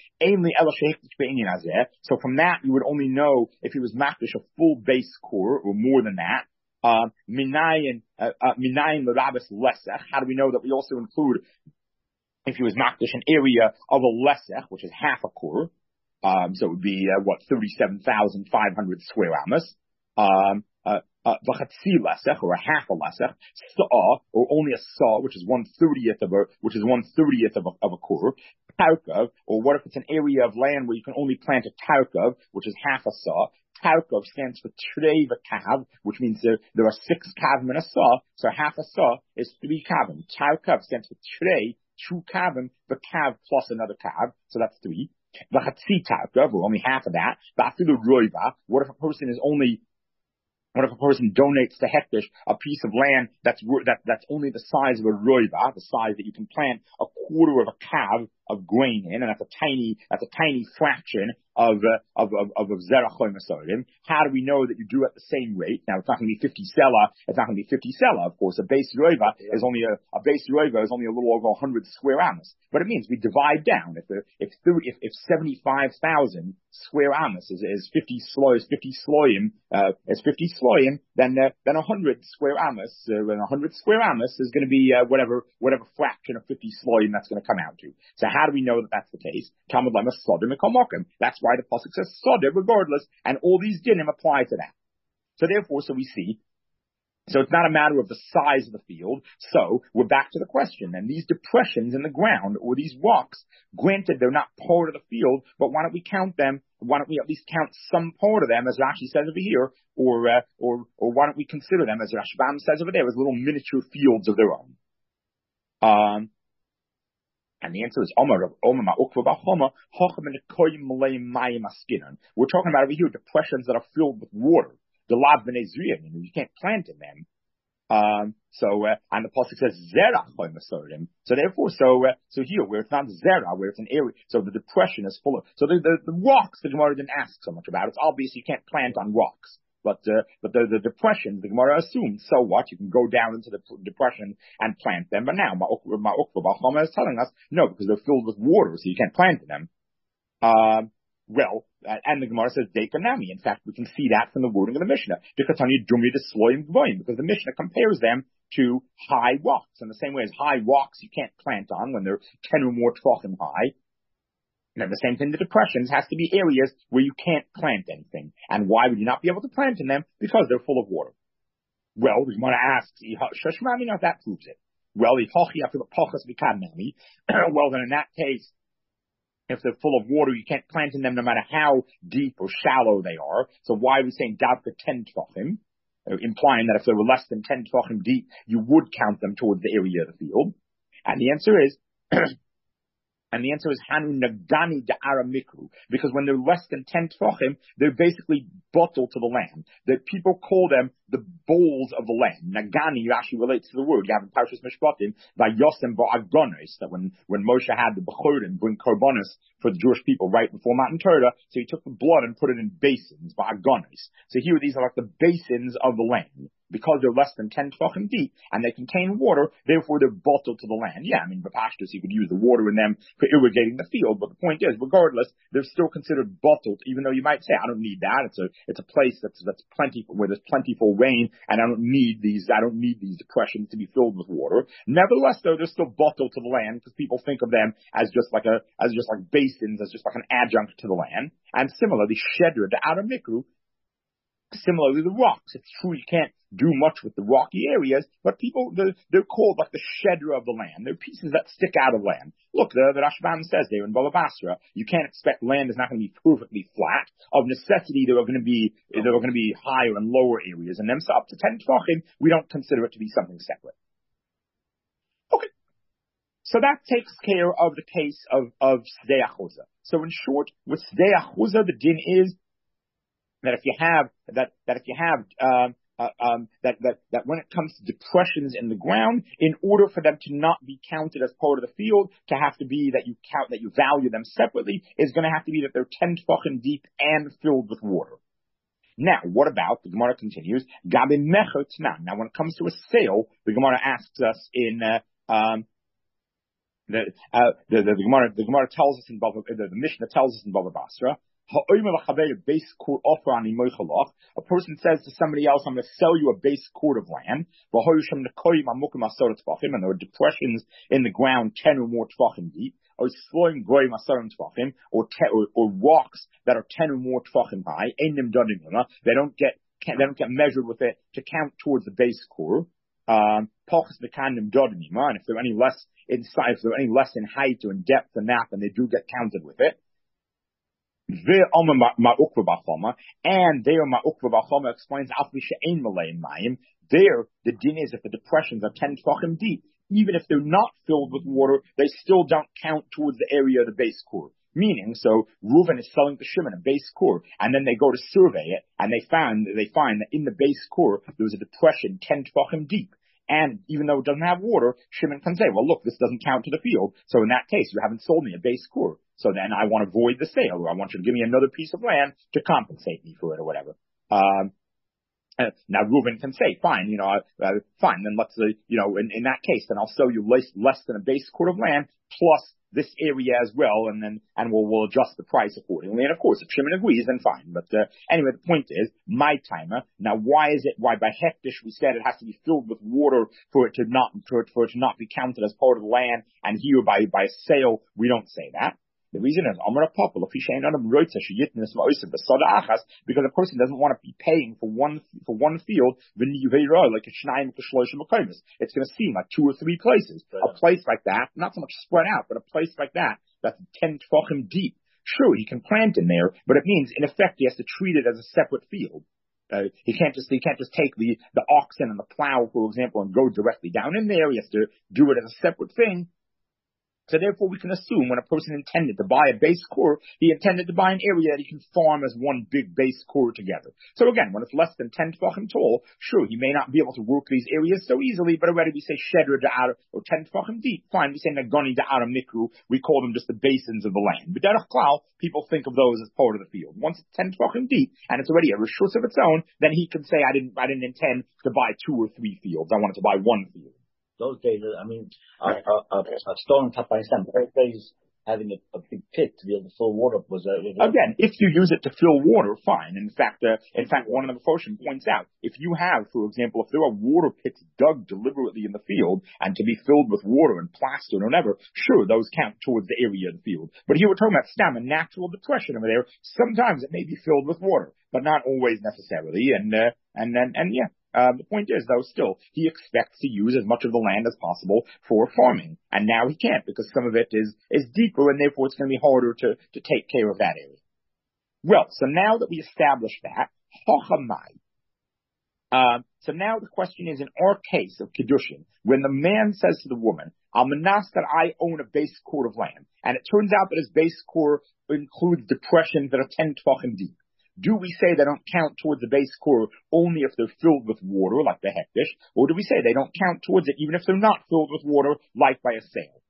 so from that you would only know if he was makdish a full base core or more than that. Minayin l'rabis lesech. How do we know that we also include if he was makdish an area of a lesech, which is half a core? So it would be 37,500 square amos. V'chatzi lesech, or a half a lesech, sa'ah, or only a sa, which is 1/30th of a core, tarkov, or what if it's an area of land where you can only plant a tarkov, which is half a sa. Tarkov stands for trei v'kav, which means there are 6 kavim in a sa, so half a sa is 3 kavim. Tarkov stands for trei, 2 kavim, v'kav plus another kav, so that's 3. Only half of that. What if a person is only What if a person donates to Hektish a piece of land that's only the size of a roiva, the size that you can plant a quarter of a kav of grain in, and that's a tiny fraction of zerach chomasodim. How do we know that you do at the same rate? Now it's not going to be 50 sela. It's not going to be 50 sela. Of course, a base roiva is only a little over 100 square amos. But it means we divide down. If 75,000 square amos is 50 sloyim, is 50 sloyim, then 100 square amos, when 100 square amos is going to be whatever fraction of 50 sloyim that's going to come out to. So how do we know that that's the case? That's why the pasuk says sodim regardless, and all these dinim apply to that. So therefore, we see. So it's not a matter of the size of the field. So we're back to the question. And these depressions in the ground, or these rocks, granted they're not part of the field, but why don't we count them? Why don't we at least count some part of them, as Rashi says over here, or why don't we consider them, as Rashbam says over there, as little miniature fields of their own? And the answer is We're talking about over here depressions that are filled with water. The lav b'nei zriyah, you can't plant in them. And the pasuk says zerach chomasodim. So therefore, so here where it's not zera, where it's an area, so the depression is full of. So the rocks the Gemara didn't ask so much about. It's obvious you can't plant on rocks. But the depressions, the Gemara assumes, so what? You can go down into the depression and plant them. But now, Ma'ukva is telling us, no, because they're filled with water, so you can't plant in them. And the Gemara says, Dekanami. In fact, we can see that from the wording of the Mishnah. Because the Mishnah compares them to high rocks. In the same way as high rocks you can't plant on when they're 10 or more tefachim high. And the same thing, the depressions has to be areas where you can't plant anything. And why would you not be able to plant in them? Because they're full of water. Well, we want to ask, Shashmami, if that proves it. Well, then in that case, if they're full of water, you can't plant in them no matter how deep or shallow they are. So why are we saying Davka 10 tefachim? Implying that if they were less than 10 tefachim deep, you would count them towards the area of the field. And the answer is, Hanu Nagani Da'ara Mikru, because when they're less than 10 tefachim, they're basically bottled to the land. The people call them the bowls of the land. Nagani actually relates to the word. You have in Parshas Mishpatim, Vayosem Ba'agonos, that when Moshe had the Bechorim bring korbanos for the Jewish people right before Matan Torah, so he took the blood and put it in basins, Ba'agonos. So here these are like the basins of the land. Because they're less than 10 tefachim deep and they contain water, therefore they're bottled to the land. Yeah, I mean, Bapashtus, you could use the water in them for irrigating the field, but the point is, regardless, they're still considered bottled, even though you might say, I don't need that. It's a place that's plentiful, where there's plentiful rain, and I don't need these depressions to be filled with water. Nevertheless, though, they're still bottled to the land because people think of them as just like basins, as just like an adjunct to the land. And similarly, Shedra, the outer mikru, similarly, the rocks. It's true you can't do much with the rocky areas, but they're called like the shedra of the land. They're pieces that stick out of land. Look, the Rashbam says there in Baba Basra, you can't expect land is not going to be perfectly flat. Of necessity, there are going to be higher and lower areas, and then so up to 10 tefachim, we don't consider it to be something separate. Okay. So that takes care of the case of Sdei Achuzah. So in short, with Sdei Achuzah, the din is that when it comes to depressions in the ground, in order for them to not be counted as part of the field, to have to be that you value them separately, is going to have to be that they're 10 tefachim deep and filled with water. Now, what about, the Gemara continues, Gabi Mecher Tnan. Now, when it comes to a sale, the Gemara asks us in, the Gemara tells us in Bava, the Mishnah tells us in Bava Basra, a person says to somebody else, I'm going to sell you a base cord of land, and there are depressions in the ground 10 or more tefachim deep, or rocks that are 10 or more tefachim high, they don't get measured with it to count towards the base cord. And if they're any less in size, if they're any less in height or in depth than that, then they do get counted with it. And there Ma'ukva Bachoma explains there the din is if the depressions are 10 tefachim deep, even if they're not filled with water, they still don't count towards the area of the base core. Meaning, so Reuven is selling to Shimon a base core, and then they go to survey it, and they find that in the base core there was a depression 10 tefachim deep. And even though it doesn't have water, Shimon can say, well, look, this doesn't count to the field. So in that case, you haven't sold me a base core. So then I want to void the sale, or I want you to give me another piece of land to compensate me for it or whatever. Now Reuven can say, fine, fine, then let's, in that case, then I'll sell you less than a base core of land plus this area as well, and we'll adjust the price accordingly. And of course, if Shimon agrees, then fine. But anyway, the point is, my timer. Now, why by hektish we said it has to be filled with water for it to not be counted as part of the land, and here by a sale we don't say that. The reason is, because a person doesn't want to be paying for one field, like it's going to seem like 2 or 3 places. A place like that, not so much spread out, but a place like that, that's 10 tefachim deep. Sure, he can plant in there, but it means, in effect, he has to treat it as a separate field. He can't just take the oxen and the plow, for example, and go directly down in there. He has to do it as a separate thing. So therefore, we can assume when a person intended to buy a base core, he intended to buy an area that he can farm as one big base core together. So again, when it's less than 10 tefachim tall, sure, he may not be able to work these areas so easily, but already we say shedra da'ara, or 10 tefachim deep, fine, we say nagoni da'ara mikru, we call them just the basins of the land. But derech klal, people think of those as part of the field. Once it's 10 tefachim deep, and it's already a reshus of its own, then he can say, I didn't intend to buy 2 or 3 fields, I wanted to buy 1 field.
Those days, a stone top by stem. Those days, having a big pit to be able to fill water was
again, if you use it to fill water, fine. In fact, one of the Meforshim points out, if you have, for example, if there are water pits dug deliberately in the field and to be filled with water and plaster or whatever, sure, those count towards the area of the field. But here we're talking about stam, a natural depression over there. Sometimes it may be filled with water, but not always necessarily. The point is, though, still, he expects to use as much of the land as possible for farming. And now he can't because some of it is deeper and therefore it's going to be harder to take care of that area. Well, so now that we established that, hochamai. So now the question is, in our case of Kiddushin, when the man says to the woman, Almanas that I own a base core of land, and it turns out that his base core includes depressions that are 10 tefachim deep. Do we say they don't count towards the base core only if they're filled with water, like the hektish, or do we say they don't count towards it even if they're not filled with water, like by a sale?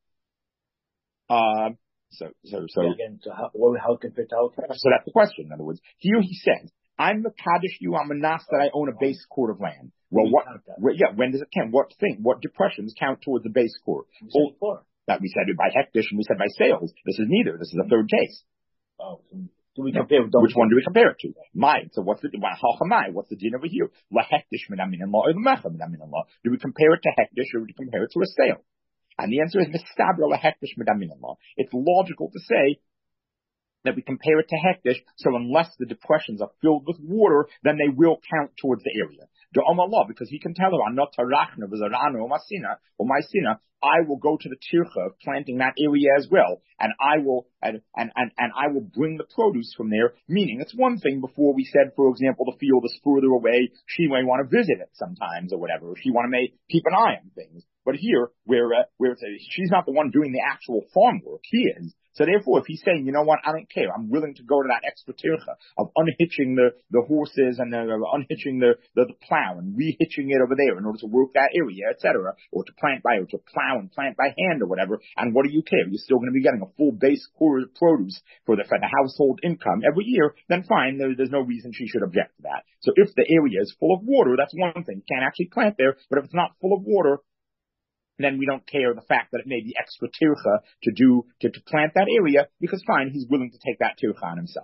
Again, how can fit out?
So that's the question. In other words, here he says, "I'm the kaddish you, I'm a nas that I own a base core of land." Well, when does it count? What depressions count towards the base core? That we said it by hektish and we said by sales. This is neither. This is a third case.
Oh. Do we compare?
Which one do we compare it to? So what's the din over here? La hektish minamin law or the mecha minamin law? Do we compare it to hektish or do we compare it to a sale? And the answer is mistabra la hektish minamin law. It's logical to say that we compare it to hektish. So unless the depressions are filled with water, then they will count towards the area. Because he can tell her, I'm not tarachna, v'zarana, or my I will go to the tircha of planting that area as well, and I will bring the produce from there. Meaning, it's one thing before we said, for example, the field is further away. She may want to visit it sometimes or whatever. Or she want to keep an eye on things. But here, where she's not the one doing the actual farm work, he is. So therefore, if he's saying, you know what, I don't care, I'm willing to go to that extra tircha of unhitching the horses and unhitching the plow and rehitching it over there in order to work that area, etc., or to plow and plant by hand or whatever. And what do you care? You're still going to be getting a full base core of produce for the household income every year. Then fine, there's no reason she should object to that. So if the area is full of water, that's one thing. You can't actually plant there. But if it's not full of water, then we don't care the fact that it may be extra tircha to plant that area, because fine, he's willing to take that tircha on himself.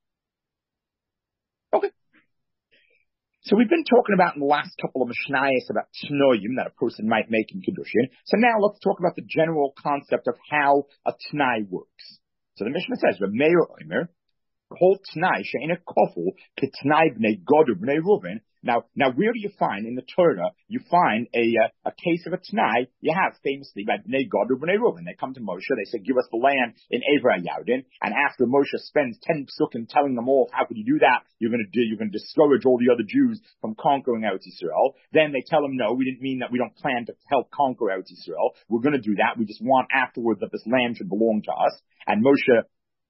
Okay. So we've been talking about in the last couple of mishnayos about tnoyim that a person might make in Kiddushin. So now let's talk about the general concept of how a tnai works. So the Mishnah says, Meir Omer, whole tnai she'ena koful ketnai bnei Gad bnei Reuven. Now, where do you find in the Torah? You find a case of a tnai. You have famously by Bnei Gad Bnei Reuven. They come to Moshe. They say, "Give us the land in Eivra Yardin." And after Moshe spends 10 psukim telling them all, "How could you do that? You're going to discourage all the other Jews from conquering Eretz Yisrael." Then they tell him, "No, we didn't mean that. We don't plan to help conquer Eretz Yisrael. We're going to do that. We just want afterwards that this land should belong to us." And Moshe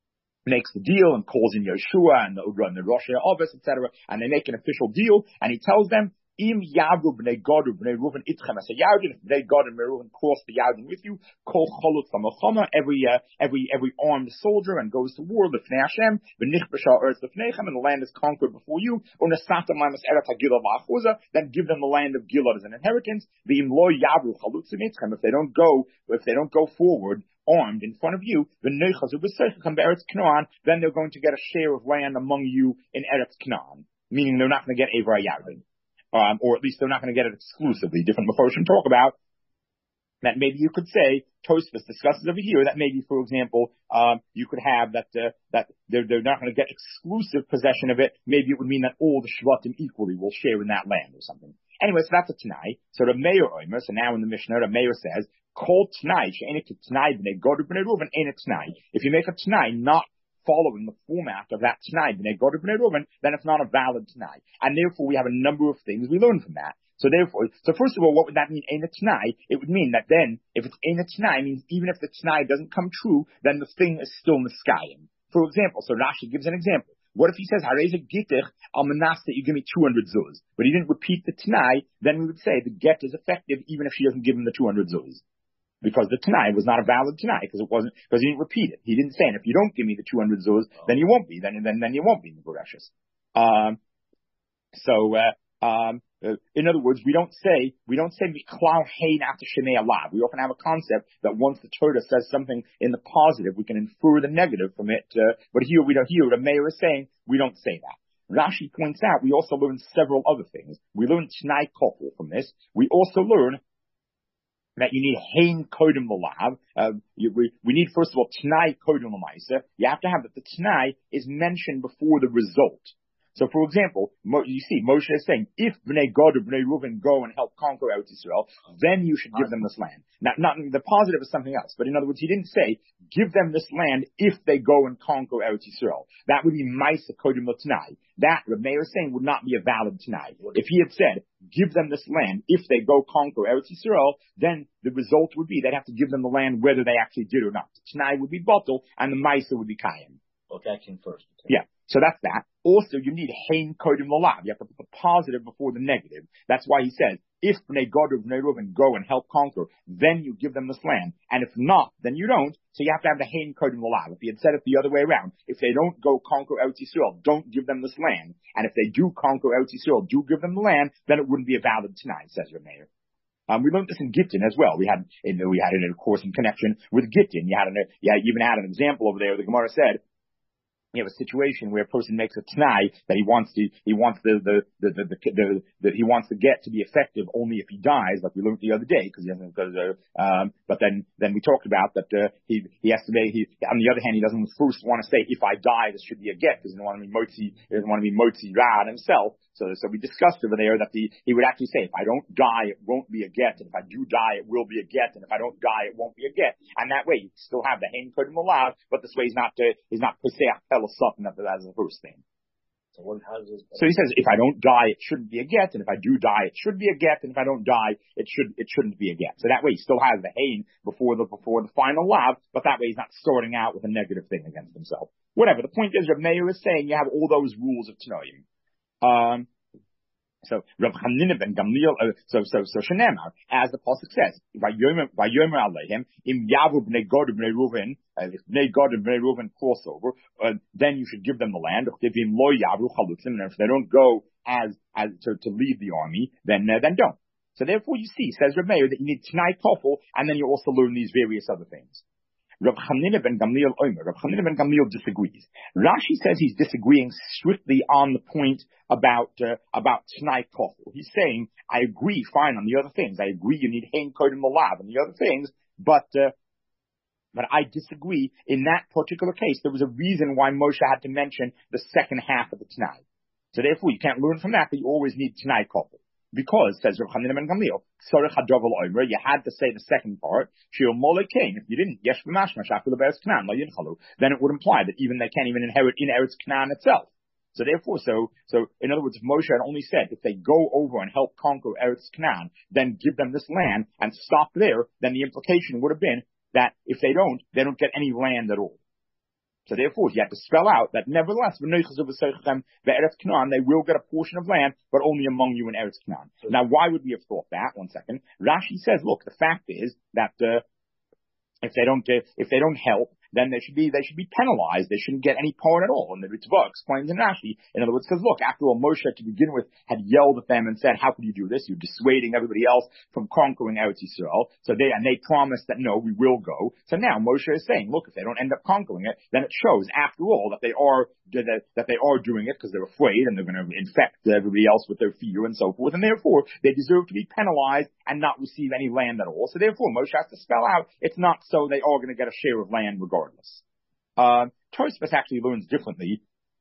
makes the deal and calls in Yeshua and the Rosh Hashanah, etc., and they make an official deal, and he tells them, Im Yavru b'nei Gad b'nei Reuven itchem as a Yarden, if b'nei Gad and Reuven cross the Yarden with you, kol cholot famachama, every armed soldier and goes to war, l'fnei Hashem, v'nich b'shal earth l'fneichem, and the land is conquered before you, u'nesata mamas eretz ha-Gilad la'achuza, then give them the land of Gilad as an inheritance, v'im lo Yavru chalutzim itchem, if they don't go forward, armed in front of you, then they're going to get a share of land among you in Eretz Canaan, meaning they're not going to get Eivra Yarden. Or at least they're not going to get it exclusively. Different Mephoshim talk about that maybe you could say, Tosfos discusses over here, that maybe, for example, you could have that they're not going to get exclusive possession of it. Maybe it would mean that all the Shvatim equally will share in that land or something. Anyway, so that's a Tanai. So the Meir Omer, so now in the Mishnah, the Meir says, Kol Tanai, she'enik Tanai b'nei Gad b'nei Reuven, ain't Tanai. If you make a Tanai not following the format of that Tanai b'nei Gad b'nei Reuven, then it's not a valid Tanai. And therefore we have a number of things we learn from that. So first of all, what would that mean, ain't Tanai? It would mean that then, if it's ain't Tanai, means even if the Tanai doesn't come true, then the thing is still Niskayim. For example, so Rashi gives an example. What if he says, Hareza Gittich al Manasta, you give me 200 zuz, but he didn't repeat the Tanai, then we would say the get is effective even if she doesn't give him the 200 zuz. Because the Tanai was not a valid Tanai, because he didn't repeat it. He didn't say, and if you don't give me the 200 zuz, then you won't be, then you won't be in the Bereshus. In other words, we don't say Miklal Hein after Shemei Alav. We often have a concept that once the Torah says something in the positive, we can infer the negative from it. But here we don't. Here the Meir is saying we don't say that. Rashi points out we also learn several other things. We learn T'nai Kofel from this. We also learn that you need Hein Kodem L'Lav. We need first of all T'nai Kodem L'Maisa. You have to have that the T'nai is mentioned before the result. So, for example, you see, Moshe is saying, if Bnei Gad or Bnei Reuven go and help conquer Eretz Yisrael, then you should give them this land. Now, not the positive is something else, but in other words, he didn't say, give them this land if they go and conquer Eretz Yisrael. That would be Maisa Kodim L'Tanai. That, Reb Meir is saying, would not be a valid Tanai. If he had said, give them this land if they go conquer Eretz Yisrael, then the result would be they'd have to give them the land whether they actually did or not. The Tanai would be Batal, and the Maisa would be Kayim.
Okay, I came first. Okay.
Yeah. So that's that. Also, you need Hein Kodim L'Lav. You have to put the positive before the negative. That's why he says, if Bnei Gad or Bnei Reuven go and help conquer, then you give them this land. And if not, then you don't. So you have to have the Hein Kodim L'Lav. If he had said it the other way around, if they don't go conquer Eretz Yisrael, don't give them this land. And if they do conquer Eretz Yisrael, do give them the land, then it wouldn't be a valid Tanai, says Reb Meir. We learned this in Gittin as well. We had it, of course, in connection with Gittin. You even had an example over there. The Gemara said, you have a situation where a person makes a t'nai that he wants the get to be effective only if he dies, like we learned the other day, but then we talked about that, he has to make, on the other hand, he doesn't first want to say, if I die, this should be a get, because he doesn't want to be motzi ra on himself. So we discussed over there that he would actually say, if I don't die, it won't be a get, and if I do die, it will be a get, and if I don't die, it won't be a get. And that way, you still have the Hein Kodim L'Lav, but this way he's not Pesach Pel something as the first thing. So he says, if I don't die, it shouldn't be a get, and if I do die, it should be a get, and if I don't die, it shouldn't be a get. So that way, he still has the Hein before the final lav, but that way he's not starting out with a negative thing against himself. Whatever. The point is, Reb Meir is saying you have all those rules of Tanoim. So Rav Chanina ben Gamliel, so Shenemar, as the pasuk says, Vayomer Aleihim im Yavu bnei Gad bnei Reuven, if bnei Gad and bnei Reuven crossover, then you should give them the land. If lo Yavu chalutzim, and if they don't go as to lead the army, then don't. So therefore, you see, says Reb Meir, that you need T'nai Kofel, and then you also learn these various other things. Rav Chanina ben Gamliel disagrees. Rashi says he's disagreeing strictly on the point about T'nai Kofel. He's saying, I agree, fine, on the other things. I agree you need Hein Kodim L'Lav and the other things, but I disagree. In that particular case, there was a reason why Moshe had to mention the second half of the T'nai. So therefore, you can't learn from that you always need T'nai Kofel. Because, says Rav Chanina ben Gamliel, you had to say the second part, if you didn't, then it would imply that even they can't even inherit in Eretz Canaan itself. So therefore, so in other words, if Moshe had only said, if they go over and help conquer Eretz Canaan, then give them this land and stop there, then the implication would have been that if they don't get any land at all. So therefore, you have to spell out that nevertheless, they will get a portion of land, but only among you in Eretz Canaan. Now, why would we have thought that? 1 second. Rashi says, look, the fact is that if they don't help, then they should be penalized. They shouldn't get any part at all. And the Ritva explains in Rashi, in other words, because look, after all, Moshe to begin with had yelled at them and said, how could you do this? You're dissuading everybody else from conquering Eretz Yisrael. So they promised that no, we will go. So now Moshe is saying, look, if they don't end up conquering it, then it shows after all that they are doing it because they're afraid and they're going to infect everybody else with their fear and so forth. And therefore, they deserve to be penalized and not receive any land at all. So therefore, Moshe has to spell out, it's not so they are going to get a share of land regardless. Tosfos actually learns differently.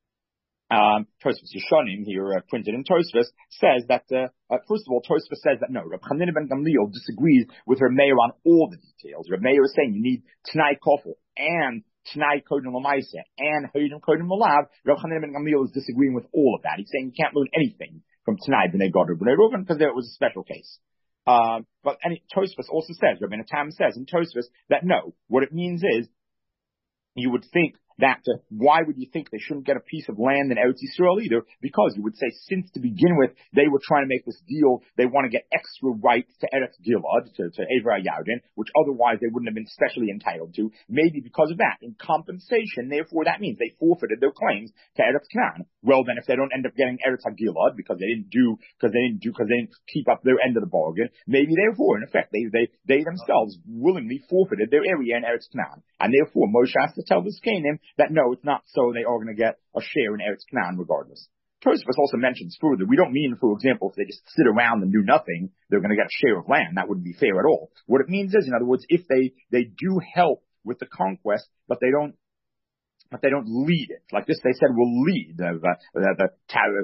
Tosfos Yeshanim here printed in Tosfos says that first of all, Tosfos says that no, Reb Chanina ben Gamliel disagrees with Reb Meir on all the details. Reb Meir is saying you need T'nai Kofel and T'nai Kodem L'Maisa and Hodim Kodem L'Lav. Reb Chanina ben Gamliel is disagreeing with all of that. He's saying you can't learn anything from T'nai B'nai Gad or B'nai Reuven because it was a special case. But Tosfos also says, Rabbeinu Tam says in Tosfos that no, what it means is you would think that why would you think they shouldn't get a piece of land in Eretz Yisrael either? Because you would say since to begin with they were trying to make this deal, they want to get extra rights to Eretz Gilad, to Eivra Yardin, which otherwise they wouldn't have been specially entitled to. Maybe because of that, in compensation, therefore that means they forfeited their claims to Eretz Canaan. Well, then if they don't end up getting Eretz Gilad because they didn't keep up their end of the bargain, maybe therefore in effect they themselves willingly forfeited their area in Eretz Canaan, and therefore Moshe has to tell the Zkanim that no, it's not so they are going to get a share in Eretz Canaan regardless. Tosfos also mentions further, we don't mean, for example, if they just sit around and do nothing, they're going to get a share of land. That wouldn't be fair at all. What it means is, in other words, if they do help with the conquest, but they don't lead it. Like this, they said, we'll lead that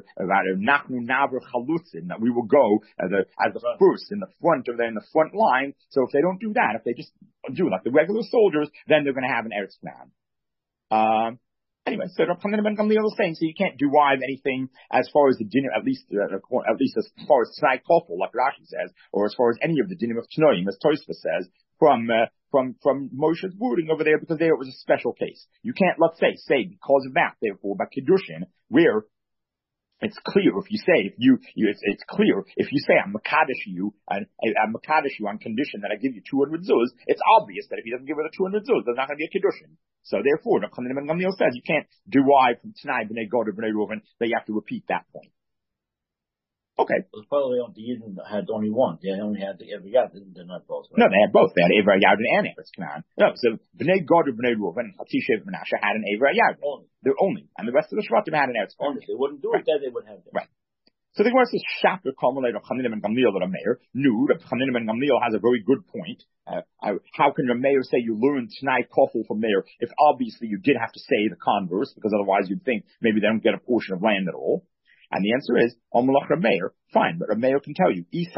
we will go as the first in the front, or they're in the front line. So if they don't do that, if they just do like the regular soldiers, then they're going to have an Eretz Canaan. Anyway, so Rav Chanina ben Gamliel is saying, so you can't derive anything as far as the din, at least as far as T'nai Kofel, like Rashi says, or as far as any of the dinim of Tanoim, as Tosfos says, from Moshe's wording over there, because there it was a special case. You can't, let's say because of that, therefore, by Kiddushin, where it's clear if you say, it's clear if you say I'm Makadish you, and I'm Makadish you on condition that I give you 200 zuz, it's obvious that if he doesn't give her the 200 zuz, there's not going to be a Kiddushin. So therefore, Rav Chanina ben Gamliel says you can't derive from T'nai B'nai Gad or B'nai Reuven, that you have to repeat that point. Okay.
Well, probably the Yidden had only one. They only had the Eivra Yardin, they're not both.
No,
Right?
they had both. They had Eivra Yardin and Eretz Canaan. No, so B'nai Gad or B'nai Reuven, Chatzi Shevet Menashe had an Eivra Yardin. They're only. And the rest of the Shvatim had an Eretz Canaan.
If they wouldn't do it, then they would have them.
Right. So the Gemara says, Shaker Kamalei Rav Chanina ben Gamliel Rav Meir. No, Rav Chanina ben Gamliel has a very good point. How can Rav Meir say you learned T'nai Kofel from Meir if obviously you did have to say the converse, because otherwise you'd think maybe they don't get a portion of land at all? And the answer is, Omelach Rav Meir, fine, but Rav Meir can tell you, if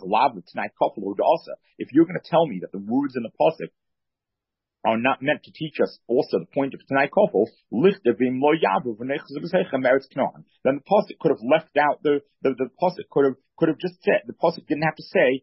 you're going to tell me that the words in the pasuk are not meant to teach us also the point of T'nai Kofel, then the pasuk could have left out the pasuk could have just said, the pasuk didn't have to say,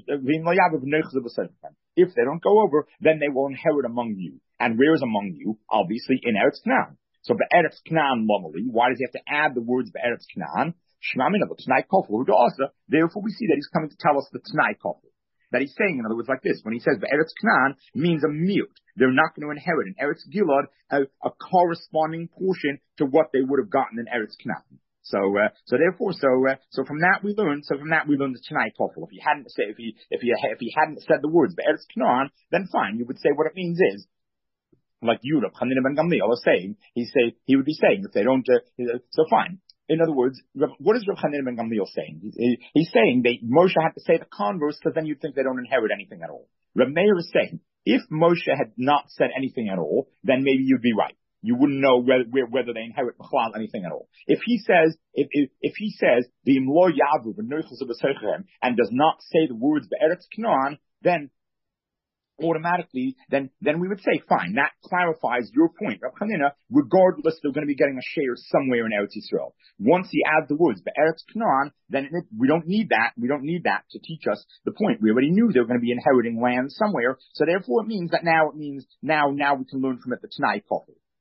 if they don't go over, then they will inherit among you. And where is among you? Obviously in Eretz Canaan. So Be'eretz Canaan normally, why does he have to add the words Be'eretz Canaan? Therefore we see that he's coming to tell us the T'nai Kofel. That he's saying, in other words, like this, when he says Be'eretz Canaan, means a mute. They're not going to inherit in Eretz Gilad a corresponding portion to what they would have gotten in Eretz Canaan. So from that we learn the T'nai Kofel. If he hadn't said the words Be'eretz Canaan, then fine, you would say what it means is, like Rav Chanina ben Gamliel is saying, he would be saying if they don't, so fine. In other words, what is Rav Chanina ben Gamliel saying? He's saying Moshe had to say the converse, because then you'd think they don't inherit anything at all. Rav Meir is saying, if Moshe had not said anything at all, then maybe you'd be right. You wouldn't know whether they inherit b'chlal anything at all. If he says the imlo yavu and does not say the words be'eretz Canaan, then automatically, then we would say, fine, that clarifies your point, Rav Chanina, regardless they're going to be getting a share somewhere in Eretz Yisrael. Once he adds the words, Be'eretz Canaan, then we don't need that to teach us the point. We already knew they were going to be inheriting land somewhere, so therefore it means now we can learn from it the T'nai Kofel.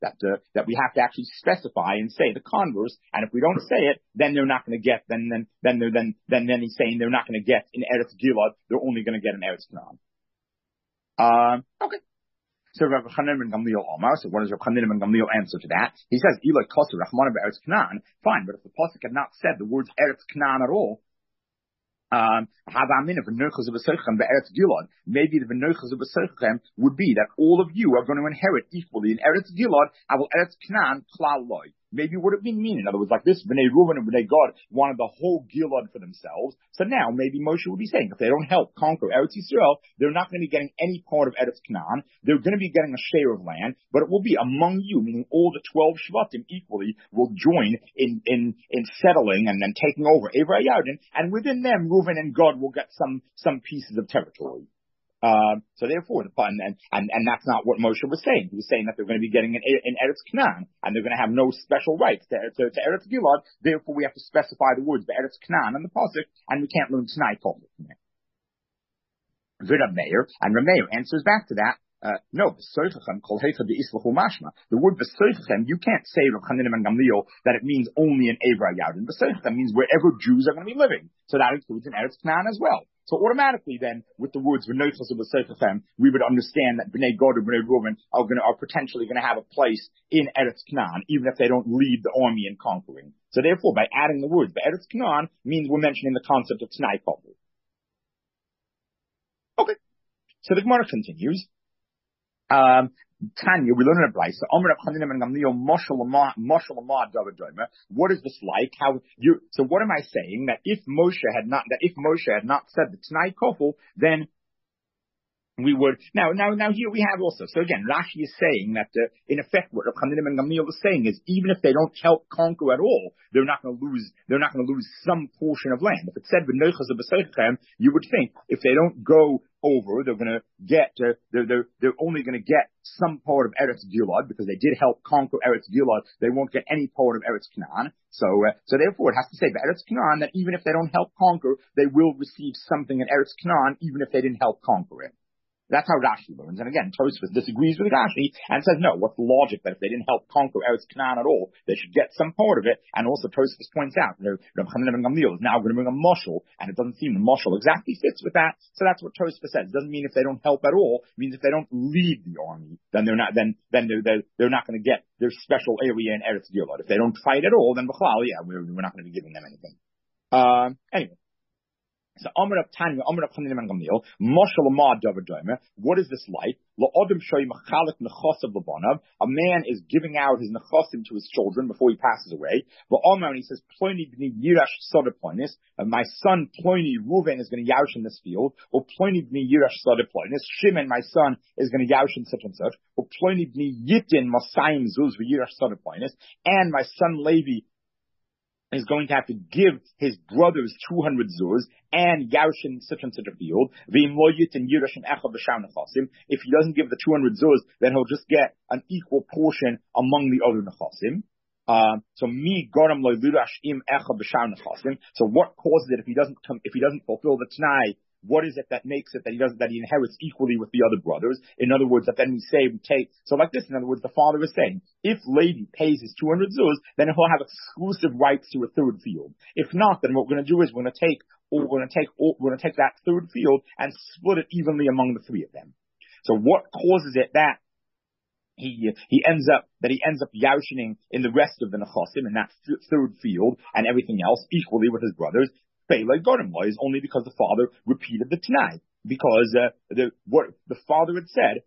that we have to actually specify and say the converse. And if we don't say it, then they're not going to get. Then he's saying they're not going to get in Eretz Gilad. They're only going to get in Eretz Canaan. Okay. So Rav Chanan ben Gamliel Omar. So what does Rav Chanan ben Gamliel answer to that? He says, "Ilay kosu Rachmana be'Eretz Canaan." Fine, but if the pasuk had not said the words Eretz Canaan at all, maybe the v'nochas of B'sochem would be that all of you are going to inherit equally in Eretz Gilad, avol Eretz Canaan klal loy. Maybe what it mean? In other words, like this, Bnei Reuven and Bnei Gad wanted the whole Gilad for themselves. So now maybe Moshe would be saying, if they don't help conquer Eretz Yisrael, they're not going to be getting any part of Eretz Canaan. They're going to be getting a share of land, but it will be among you, meaning all the 12 Shvatim equally will join in settling and then taking over Evrei Yarden, and within them, Reuven and Gad will get some pieces of territory. So therefore, and that's not what Moshe was saying. He was saying that they're going to be getting in Eretz Canaan, and they're going to have no special rights to Eretz Gilad. Therefore, we have to specify the words Eretz Canaan in the pasuk, and we can't learn tonight from it. Rameir answers back to that. No, the word B'soichem, you can't say Rav Chanan ben Gamliel that it means only in Evrei Yarden. B'soichem means wherever Jews are going to be living. So that includes in Eretz Canaan as well. So automatically then, with the words V'nochas of B'soichem, we would understand that Bnei Gad or Bnei Reuven are potentially going to have a place in Eretz Canaan, even if they don't lead the army in conquering. So therefore, by adding the words Eretz Canaan means we're mentioning the concept of T'nai Kavod. Okay. So the Gemara continues. Tanya, we learn in a Bryce. What is this like? So what am I saying? That if Moshe had not said the T'nai Kofel, then we would now here we have also. So again, Rashi is saying that in effect what Rav Chanan ben Gamliel is saying is even if they don't help conquer at all, they're not going to lose some portion of land. If it said v'nochas of b'soichem, you would think if they don't go over, they're going to get they're only going to get some part of Eretz Gilad because they did help conquer Eretz Gilad. They won't get any part of Eretz Canaan. So therefore it has to say Eretz Canaan that even if they don't help conquer, they will receive something in Eretz Canaan even if they didn't help conquer it. That's how Rashi learns. And again, Tosfos disagrees with Rashi and says, no, what's the logic that if they didn't help conquer Eretz Canaan at all, they should get some part of it? And also Tosfos points out, Rav Chanan ben Gamliel is now going to bring a mashal, and it doesn't seem the mashal exactly fits with that. So that's what Tosfos says. It doesn't mean if they don't help at all. It means if they don't lead the army, then they're not going to get their special area in Eretz Gilad. If they don't fight at all, then b'chlal, yeah, we're not going to be giving them anything. Anyway. So Amar of Tanya, Amar of Chanan ben Gamliel, Moshel Amad David Domer. What is this like? A man is giving out his nechasim to his children before he passes away. And he says, my son Ploni Reuven is going to yaush in this field. Or Ploni b'ni Yirash Sadeplonis, Shimon, my son, is going to yaush in such and such. Or Ploni b'ni Yitin Masayim Zuz v'Yirash Sadeplonis, and my son Levi is going to have to give his brothers 200 zuz and Yaushin such and such a field. If he doesn't give the 200 zuz, then he'll just get an equal portion among the other nechasim. So what causes it if he doesn't fulfill the T'nai? What is it that makes it that he inherits equally with the other brothers? In other words, that then we take, so like this, in other words, the father is saying, if Levi pays his 200 zuz, then he'll have exclusive rights to a third field. If not, then what we're going to do is we're going to take that third field and split it evenly among the three of them. So what causes it that he ends up yaushining in the rest of the nechasim in that third field and everything else equally with his brothers? Is only because the father repeated the T'nai. Because what the father had said,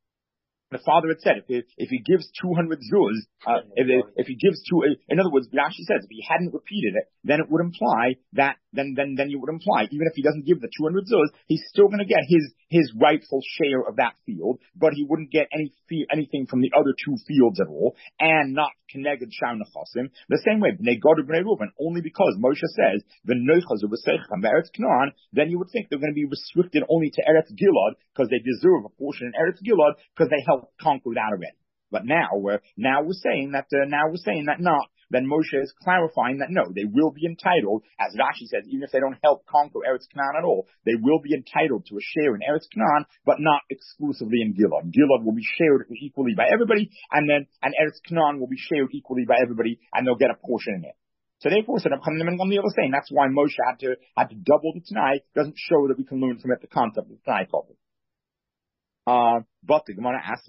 if he gives 200 zuz, if he gives in other words, Rashi says if he hadn't repeated it, then it would imply that then you would imply even if he doesn't give the 200 zuz, he's still going to get his rightful share of that field, but he wouldn't get anything from the other two fields at all, and not Keneged Sham Nechasim. The same way, Bnei Gad or Bnei Reuven, only because Moshe says V'nochas v'seichem Eretz Canaan, then you would think they're going to be restricted only to Eretz Gilad because they deserve a portion in Eretz Gilad because they helped conquer that already. But now we're saying that not. then Moshe is clarifying that no, they will be entitled, as Rashi says, even if they don't help conquer Eretz Canaan at all, they will be entitled to a share in Eretz Canaan, but not exclusively in Gilad. Gilad will be shared equally by everybody, and Eretz Canaan will be shared equally by everybody, and they'll get a portion in it. So therefore, Reb Chanan ben Gamliel was saying that's why Moshe had to double the Tanai. Doesn't show that we can learn from it the concept of the Tanai couple. But the Gemara asks,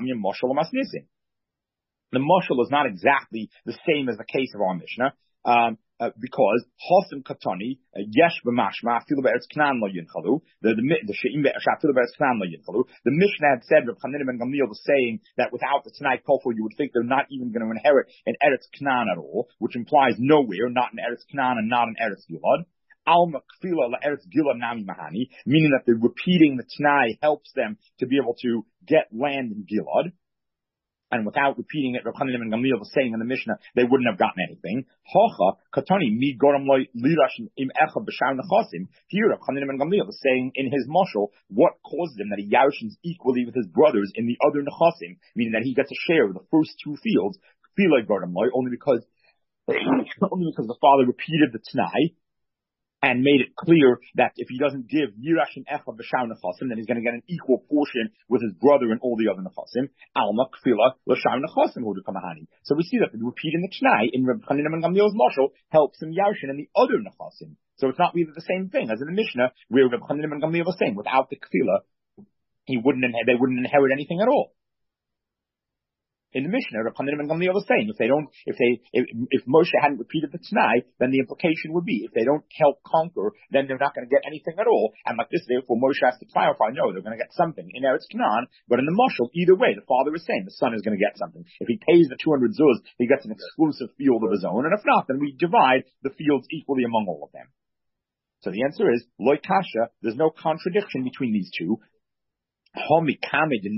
the mashal is not exactly the same as the case of our Mishnah, because Hosim Katani, Yesh b'mashma, afilu be'eretz Canaan lo yinchalu, the she'im afilu be'eretz Canaan lo yinchalu. The Mishnah had said, Reb Chanan ben Gamliel was saying that without the Tanai Kofel, you would think they're not even going to inherit in Eretz Canaan at all, which implies nowhere, not in Eretz Canaan and not in Eretz Gilad. Alma Kfila Eretz Gilad Nami Mahani, meaning that the repeating the Tanai helps them to be able to get land in Gilad. And without repeating it, Reb Chanan ben Gamliel was saying in the Mishnah, they wouldn't have gotten anything. Hocha, Katani, mi goram loy lirash im echa b'shar nechasim. Here, Reb Chanan ben Gamliel was saying in his mashal, what caused him that he yarshins equally with his brothers in the other nechasim, meaning that he gets a share of the first two fields, Kfila goram loy, only because the father repeated the Tanai, and made it clear that if he doesn't give Yirashim Echa B'Shar Nechasim, then he's going to get an equal portion with his brother and all the other Nechasim. Alma Kfila L'Shar Nechasim Hu Kamahani. So we see that the repeating the Tanai in Reb Chanan ben Gamliel's mashal helps him Yarshin and the other Nechasim. So it's not really the same thing as in the Mishnah where Reb Chanan ben Gamliel was saying without the Kfila, they wouldn't inherit anything at all. In the Mishnah, Reb Chanan ben Gamliel was saying, if Moshe hadn't repeated the Tanai, then the implication would be, if they don't help conquer, then they're not going to get anything at all. And like this, therefore, Moshe has to clarify, no, they're going to get something in Eretz Canaan, but in the mashal, either way, the father is saying the son is going to get something. If he pays the 200 zuz, he gets an exclusive field of his own, and if not, then we divide the fields equally among all of them. So the answer is, loy kasha, there's no contradiction between these two. One is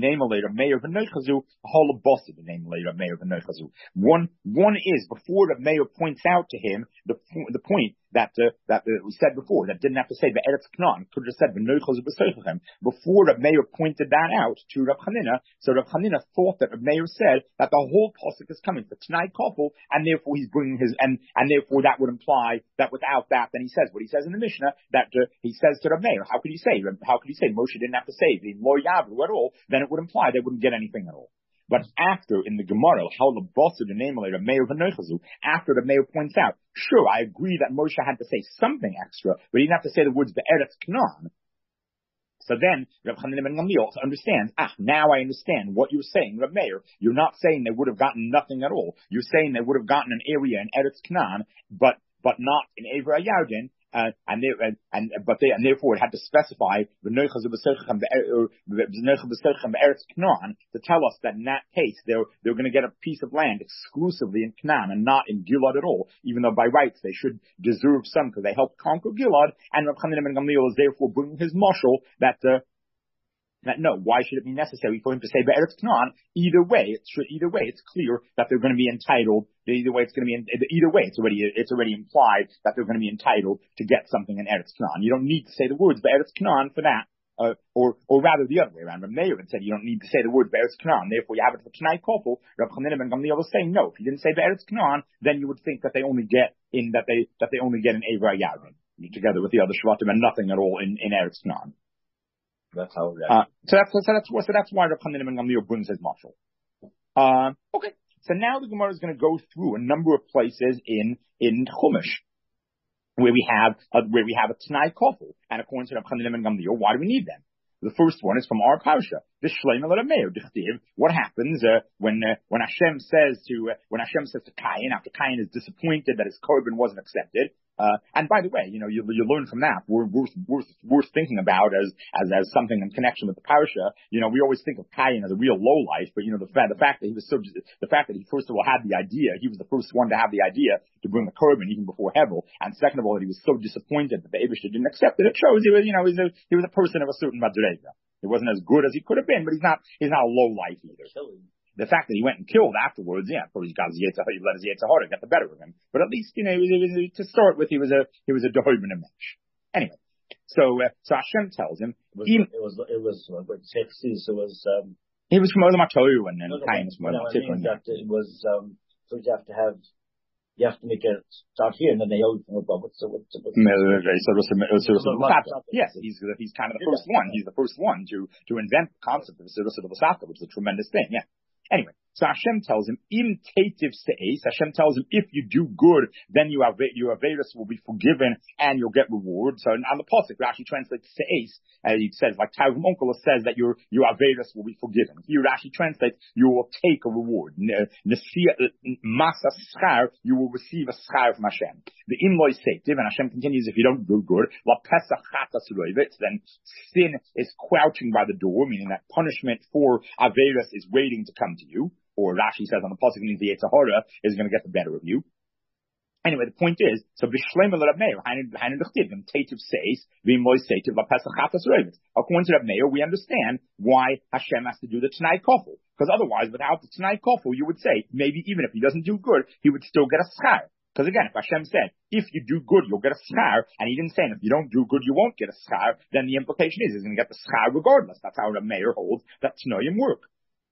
before the mayor points out to him the point that we said before, that didn't have to say Be'eretz Canaan, could have said before the mayor pointed that out to Reb Chanina. So Reb Chanina thought that the mayor said that the whole pasuk is coming for Tanai Kofel, and therefore he's bringing his and therefore that would imply that without that, then he says what he says in the Mishnah, that he says to the mayor, how could he say Moshe didn't have to say the Lo Yavru at all? Then it would imply they wouldn't get anything at all. But after, in the Gemara, how the boss of the name of the mayor v'noichazu, after the mayor points out, sure, I agree that Moshe had to say something extra, but he didn't have to say the words Be'eretz Canaan. So then, Reb Chanan ben Gamliel understands, now I understand what you're saying, Reb Meir. You're not saying they would have gotten nothing at all. You're saying they would have gotten an area in Eretz Canaan, but not in Eivra Yarden. And therefore it had to specify to tell us that in that case they're going to get a piece of land exclusively in Canaan and not in Gilad at all, even though by rights they should deserve some because they helped conquer Gilad. And Reb Chanan ben Gamliel is therefore bringing his mashal that no, why should it be necessary for him to say Be'eretz Canaan? Either way, it's clear that they're going to be entitled. Either way, it's already implied that they're going to be entitled to get something in Eretz Canaan. You don't need to say the words Be'eretz Canaan for that, or rather the other way around. Reb Meir said you don't need to say the words Be'eretz Canaan. Therefore, you have it for Tanai Kofel. Reb Chanan ben Gamliel was saying no. If you didn't say Be'eretz Canaan, then you would think that they only get in Eivra Yarden together with the other Shvatim and nothing at all in Eretz Canaan.
That's how.
So that's why Reb Chanan ben Gamliel brings his mashal. Okay. So now the Gemara is going to go through a number of places in Chumash where we have a Tanai Kofel, and according to Reb Chanan ben Gamliel, why do we need them? The first one is from our parsha. What happens when Hashem says to Cain after Cain is disappointed that his korban wasn't accepted? And by the way, you learn from that worth thinking about as something in connection with the parasha. We always think of Cain as a real low life, but the fact that he first of all had the idea, he was the first one to have the idea to bring the korban even before Hevel, and second of all that he was so disappointed that the Eibishter didn't accept it. It shows he was a person of a certain madrega. He wasn't as good as he could have been, but he's not a low life either. The fact that he went and killed afterwards, probably he let his Yetzirah get the better of him. But at least, to start with, he was a Dehoibin Mesh. Anyway, so Hashem tells him, he was from Olam HaTorah and Cain was from Olam HaTorah.
It was, so you have to have you have to make a start here, and then they always know about what's
yes, he's kind of the first one. He's the first one to invent the concept of Sirusa Vasata, which is a tremendous thing. Yeah. Anyway, so Hashem tells him, Im Tativ Se'es, Hashem tells him, if you do good, then your Averis will be forgiven and you'll get reward. So on the Pasuk, Rashi translates Se'es, he says, like Targum Onkelos says that your Averis will be forgiven. Here Rashi translates, you will take a reward. Masa Schar, you will receive a Schar from Hashem. The Im Loi Se'tiv, and Hashem continues, if you don't do good, La Pesach Chatas Roivitz, then sin is crouching by the door, meaning that punishment for Averis is waiting to come to you. Or Rashi says on the pasuk means the Yetzer Hara is going to get the better of you. Anyway, the point is, so B'Shleim Reb Meir, Hainu D'chtiv, Tativ Seis, V'im Loi Setiv, La Pesach Chatas Roivitz. According to Reb Meir, we understand why Hashem has to do the T'nai Kofel. Because otherwise, without the T'nai Kofel, you would say, maybe even if he doesn't do good, he would still get a schar. Because again, if Hashem said, if you do good, you'll get a schar, and he didn't say, if you don't do good, you won't get a schar, then the implication is he's going to get the schar regardless. That's how Reb Meir holds that T'noim work.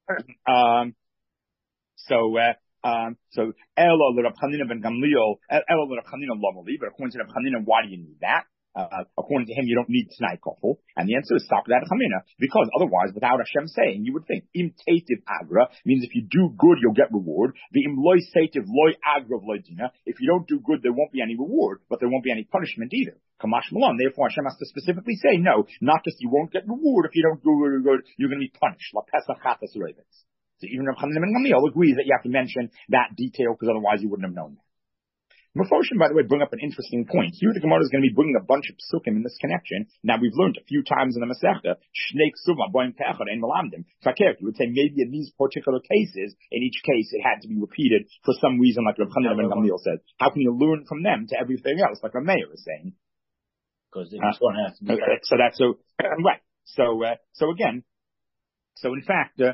So Elo l'Rab Chanina ben Gamliel, Elo l'Rab Chanina Lomali, but according to Rab Chanina, why do you need that? According to him, you don't need T'nai Kofel, and the answer is stop that Chamina, because otherwise, without Hashem saying, you would think Im Tativ Agra means if you do good, you'll get reward. The Im Loi Setiv Loi Agra Loi Dina. If you don't do good, there won't be any reward, but there won't be any punishment either. Kamash Malon. Therefore, Hashem has to specifically say, no, not just you won't get reward if you don't do good, you're going to be punished. La Pesach Chatas Roivitz. So even Reb Chanina ben Gamliel agrees that you have to mention that detail because otherwise you wouldn't have known that. Meforshim, by the way, bring up an interesting point. Here the Gemara is going to be bringing a bunch of psukim in this connection. Now we've learned a few times in the Masechta, Shnei Ksuma Boim Te'echad Ein Melamdim. Fakir, you would say maybe in these particular cases, in each case it had to be repeated for some reason, like Reb Chanina ben Gamliel said. How can you learn from them to everything else, like Reb Meir is saying?
Because they just want to have to be
right. So again. So in fact, the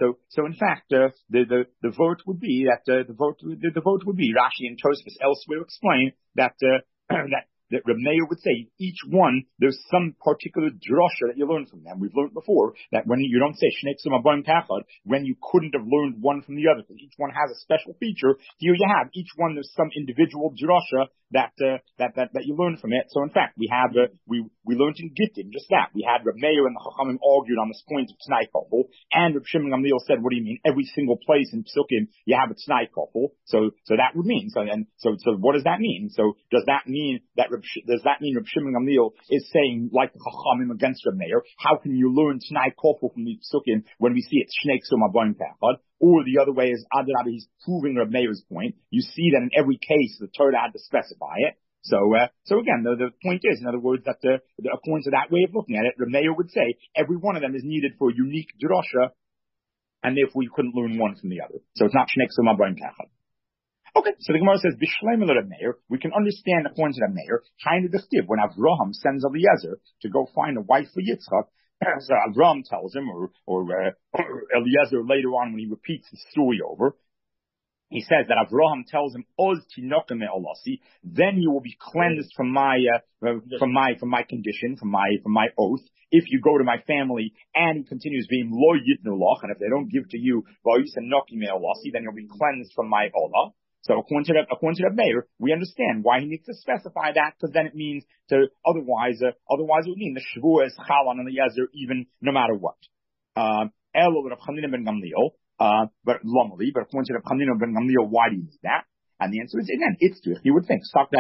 vote would be that the vote would be Rashi and Tosfos elsewhere explain that that Reb Meir would say each one there's some particular drasha that you learn from them. We've learned before that when you don't say Shnei Ksuma Boim Te'echad, when you couldn't have learned one from the other, because each one has a special feature. Here you have each one there's some individual drasha that you learn from it. So in fact, we have we learned in Gittin just that. We had Reb Meir and the Chachamim argued on this point of T'nai Kofel, and Reb Shimon Gamliel said, "What do you mean? Every single place in Psukim you have a T'nai Kofel." So that would mean so what does that mean? So does that mean Reb Shimon Gamliel is saying like the Chachamim against Reb Meir? How can you learn T'nai Kofel from the Psukim when we see it's Shnei Ksuma Boim Te'echad? Or the other way is Adrabah, he's proving Reb Meir's point. You see that in every case the Torah had to specify it. So again, the point is, in other words, that according to that way of looking at it, Reb Meir would say every one of them is needed for a unique drasha, and therefore you couldn't learn one from the other. So it's not Shnei Ksuma Boim Te'echad. Okay, so the Gemara says, B'Shleim Reb Meir, we can understand according to Reb Meir, Hainu D'chtiv, when Avraham sends Eliezer to go find a wife for Yitzchak, so Avraham tells him, or Eliezer later on when he repeats the story over, he says that Avraham tells him, Oz Tinoka Me'olasi, then you will be cleansed from my condition, from my oath. If you go to my family, and he continues being Lo Yitnu Loch, and if they don't give to you, Va'yis Noki Me'olasi, then you'll be cleansed from my olah. So according to Reb Meir, we understand why he needs to specify that, because then it means otherwise it would mean the Shavua is Chal on Eliezer even no matter what. Elo Reb Chanina ben Gamliel, but according to Reb Chanina ben Gamliel, why do you need that? And the answer is, again, it's true. You would think, what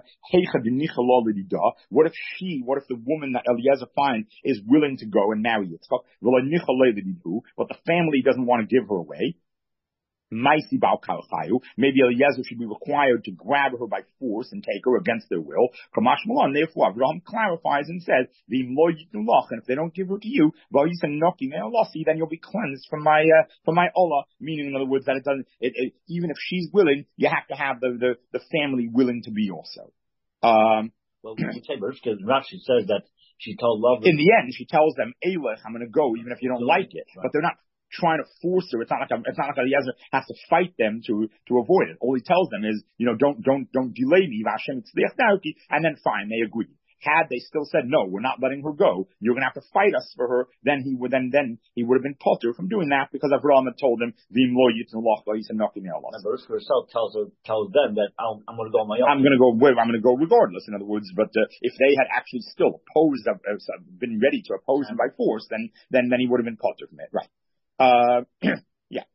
if the woman that Eliezer finds is willing to go and marry Yitzchak, but the family doesn't want to give her away? Maybe Eliezer should be required to grab her by force and take her against their will. Therefore, Avraham clarifies and says, and if they don't give her to you, then you'll be cleansed from my olah. Meaning, in other words, that it doesn't. Even if she's willing, you have to have the family willing to be also.
Well, we can say because Rashi says that she told Lavan.
In the end, she tells them, "Eilech, I'm going to go, even if you don't like it." Right. But they're not trying to force her. It's not like Eliezer has to fight them to avoid it. All he tells them is, don't delay me, and then fine, they agree. Had they still said, no, we're not letting her go, you're going to have to fight us for her, then he would have been potter from doing that because Avraham had told him, Vim lo yitnu loch lo yisem nokim yalach.
And Rivka herself tells them that I'm going to go on my own.
I'm going to go regardless, in other words, but if they had actually still opposed, been ready to oppose him by force, then he would have been potter from it, right? Yeah.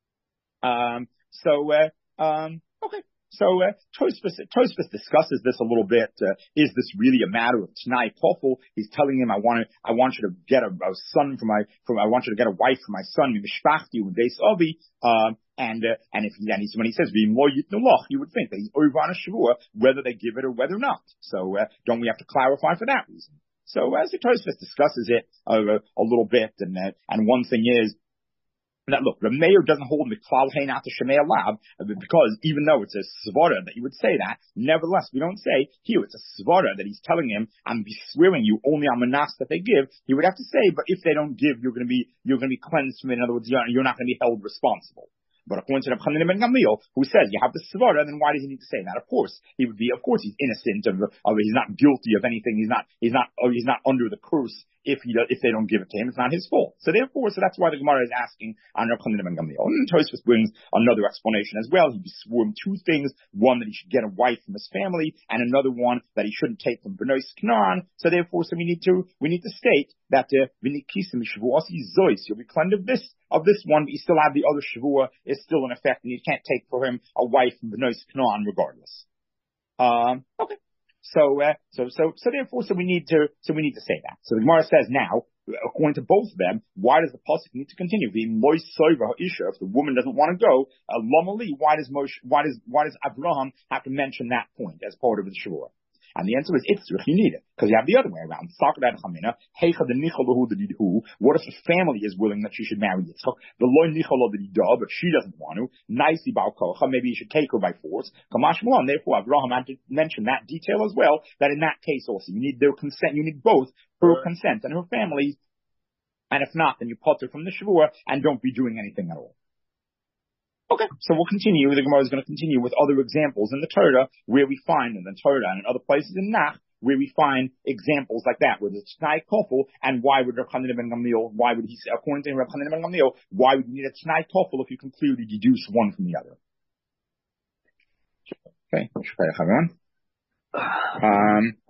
Okay. So Tosfos discusses this a little bit. Is this really a matter of T'nai Kofel? He's telling him, I want you to get a son I want you to get a wife for my son, Mishpachti U'Beis Avi. And when he says V'im lo yitnu loch, you would think that he's over on a shavua, whether they give it or whether not. So don't we have to clarify for that reason? So as the Tosfos discusses it a little bit, and one thing is, that look, the mayor doesn't hold Miklal Heinat to Shemei Lab, because even though it's a svara that you would say that, nevertheless, we don't say, here, it's a svara that he's telling him, I'm swearing you only on manas that they give. He would have to say, but if they don't give, you're going to be cleansed from it. In other words, you're not going to be held responsible. But according to Reb Chanina ben Gamliel, who says you have the svara, then why does he need to say that? Of course, he's innocent of he's not guilty of anything. He's not under the curse if they don't give it to him. It's not his fault. So that's why the Gemara is asking on Reb Chanina ben Gamliel. And Tosfos brings another explanation as well. He swore him two things: one, that he should get a wife from his family, and another one that he shouldn't take from Bnei Canaan. So we need to state that v'nikisim shavuasi zois, you'll be cleansed of this one, but you still have the other shavua is still in effect, and you can't take for him a wife from Bnei Canaan regardless. Okay. So we need to say that. So the Gemara says now, according to both of them, why does the pasuk need to continue? If the woman doesn't want to go, why does Abraham have to mention that point as part of the shavua? And the answer is, you need it. Because you have the other way around. What if the family is willing that she should marry Yitzchak? But she doesn't want to. Maybe you should take her by force. Therefore, Abraham had to mention that detail as well, that in that case also, you need their consent, you need both her consent and her family. And if not, then you put her from the Shavua and don't be doing anything at all. Okay, so we'll continue. The Gemara is going to continue with other examples in the Torah where we find, in the Torah and in other places in Nach, where we find examples like that, where it's T'nai Kofel, and why would Reb Chanina ben Gamliel, according to Reb Chanina ben Gamliel, why would you need a T'nai Kofel if you can clearly deduce one from the other? Okay,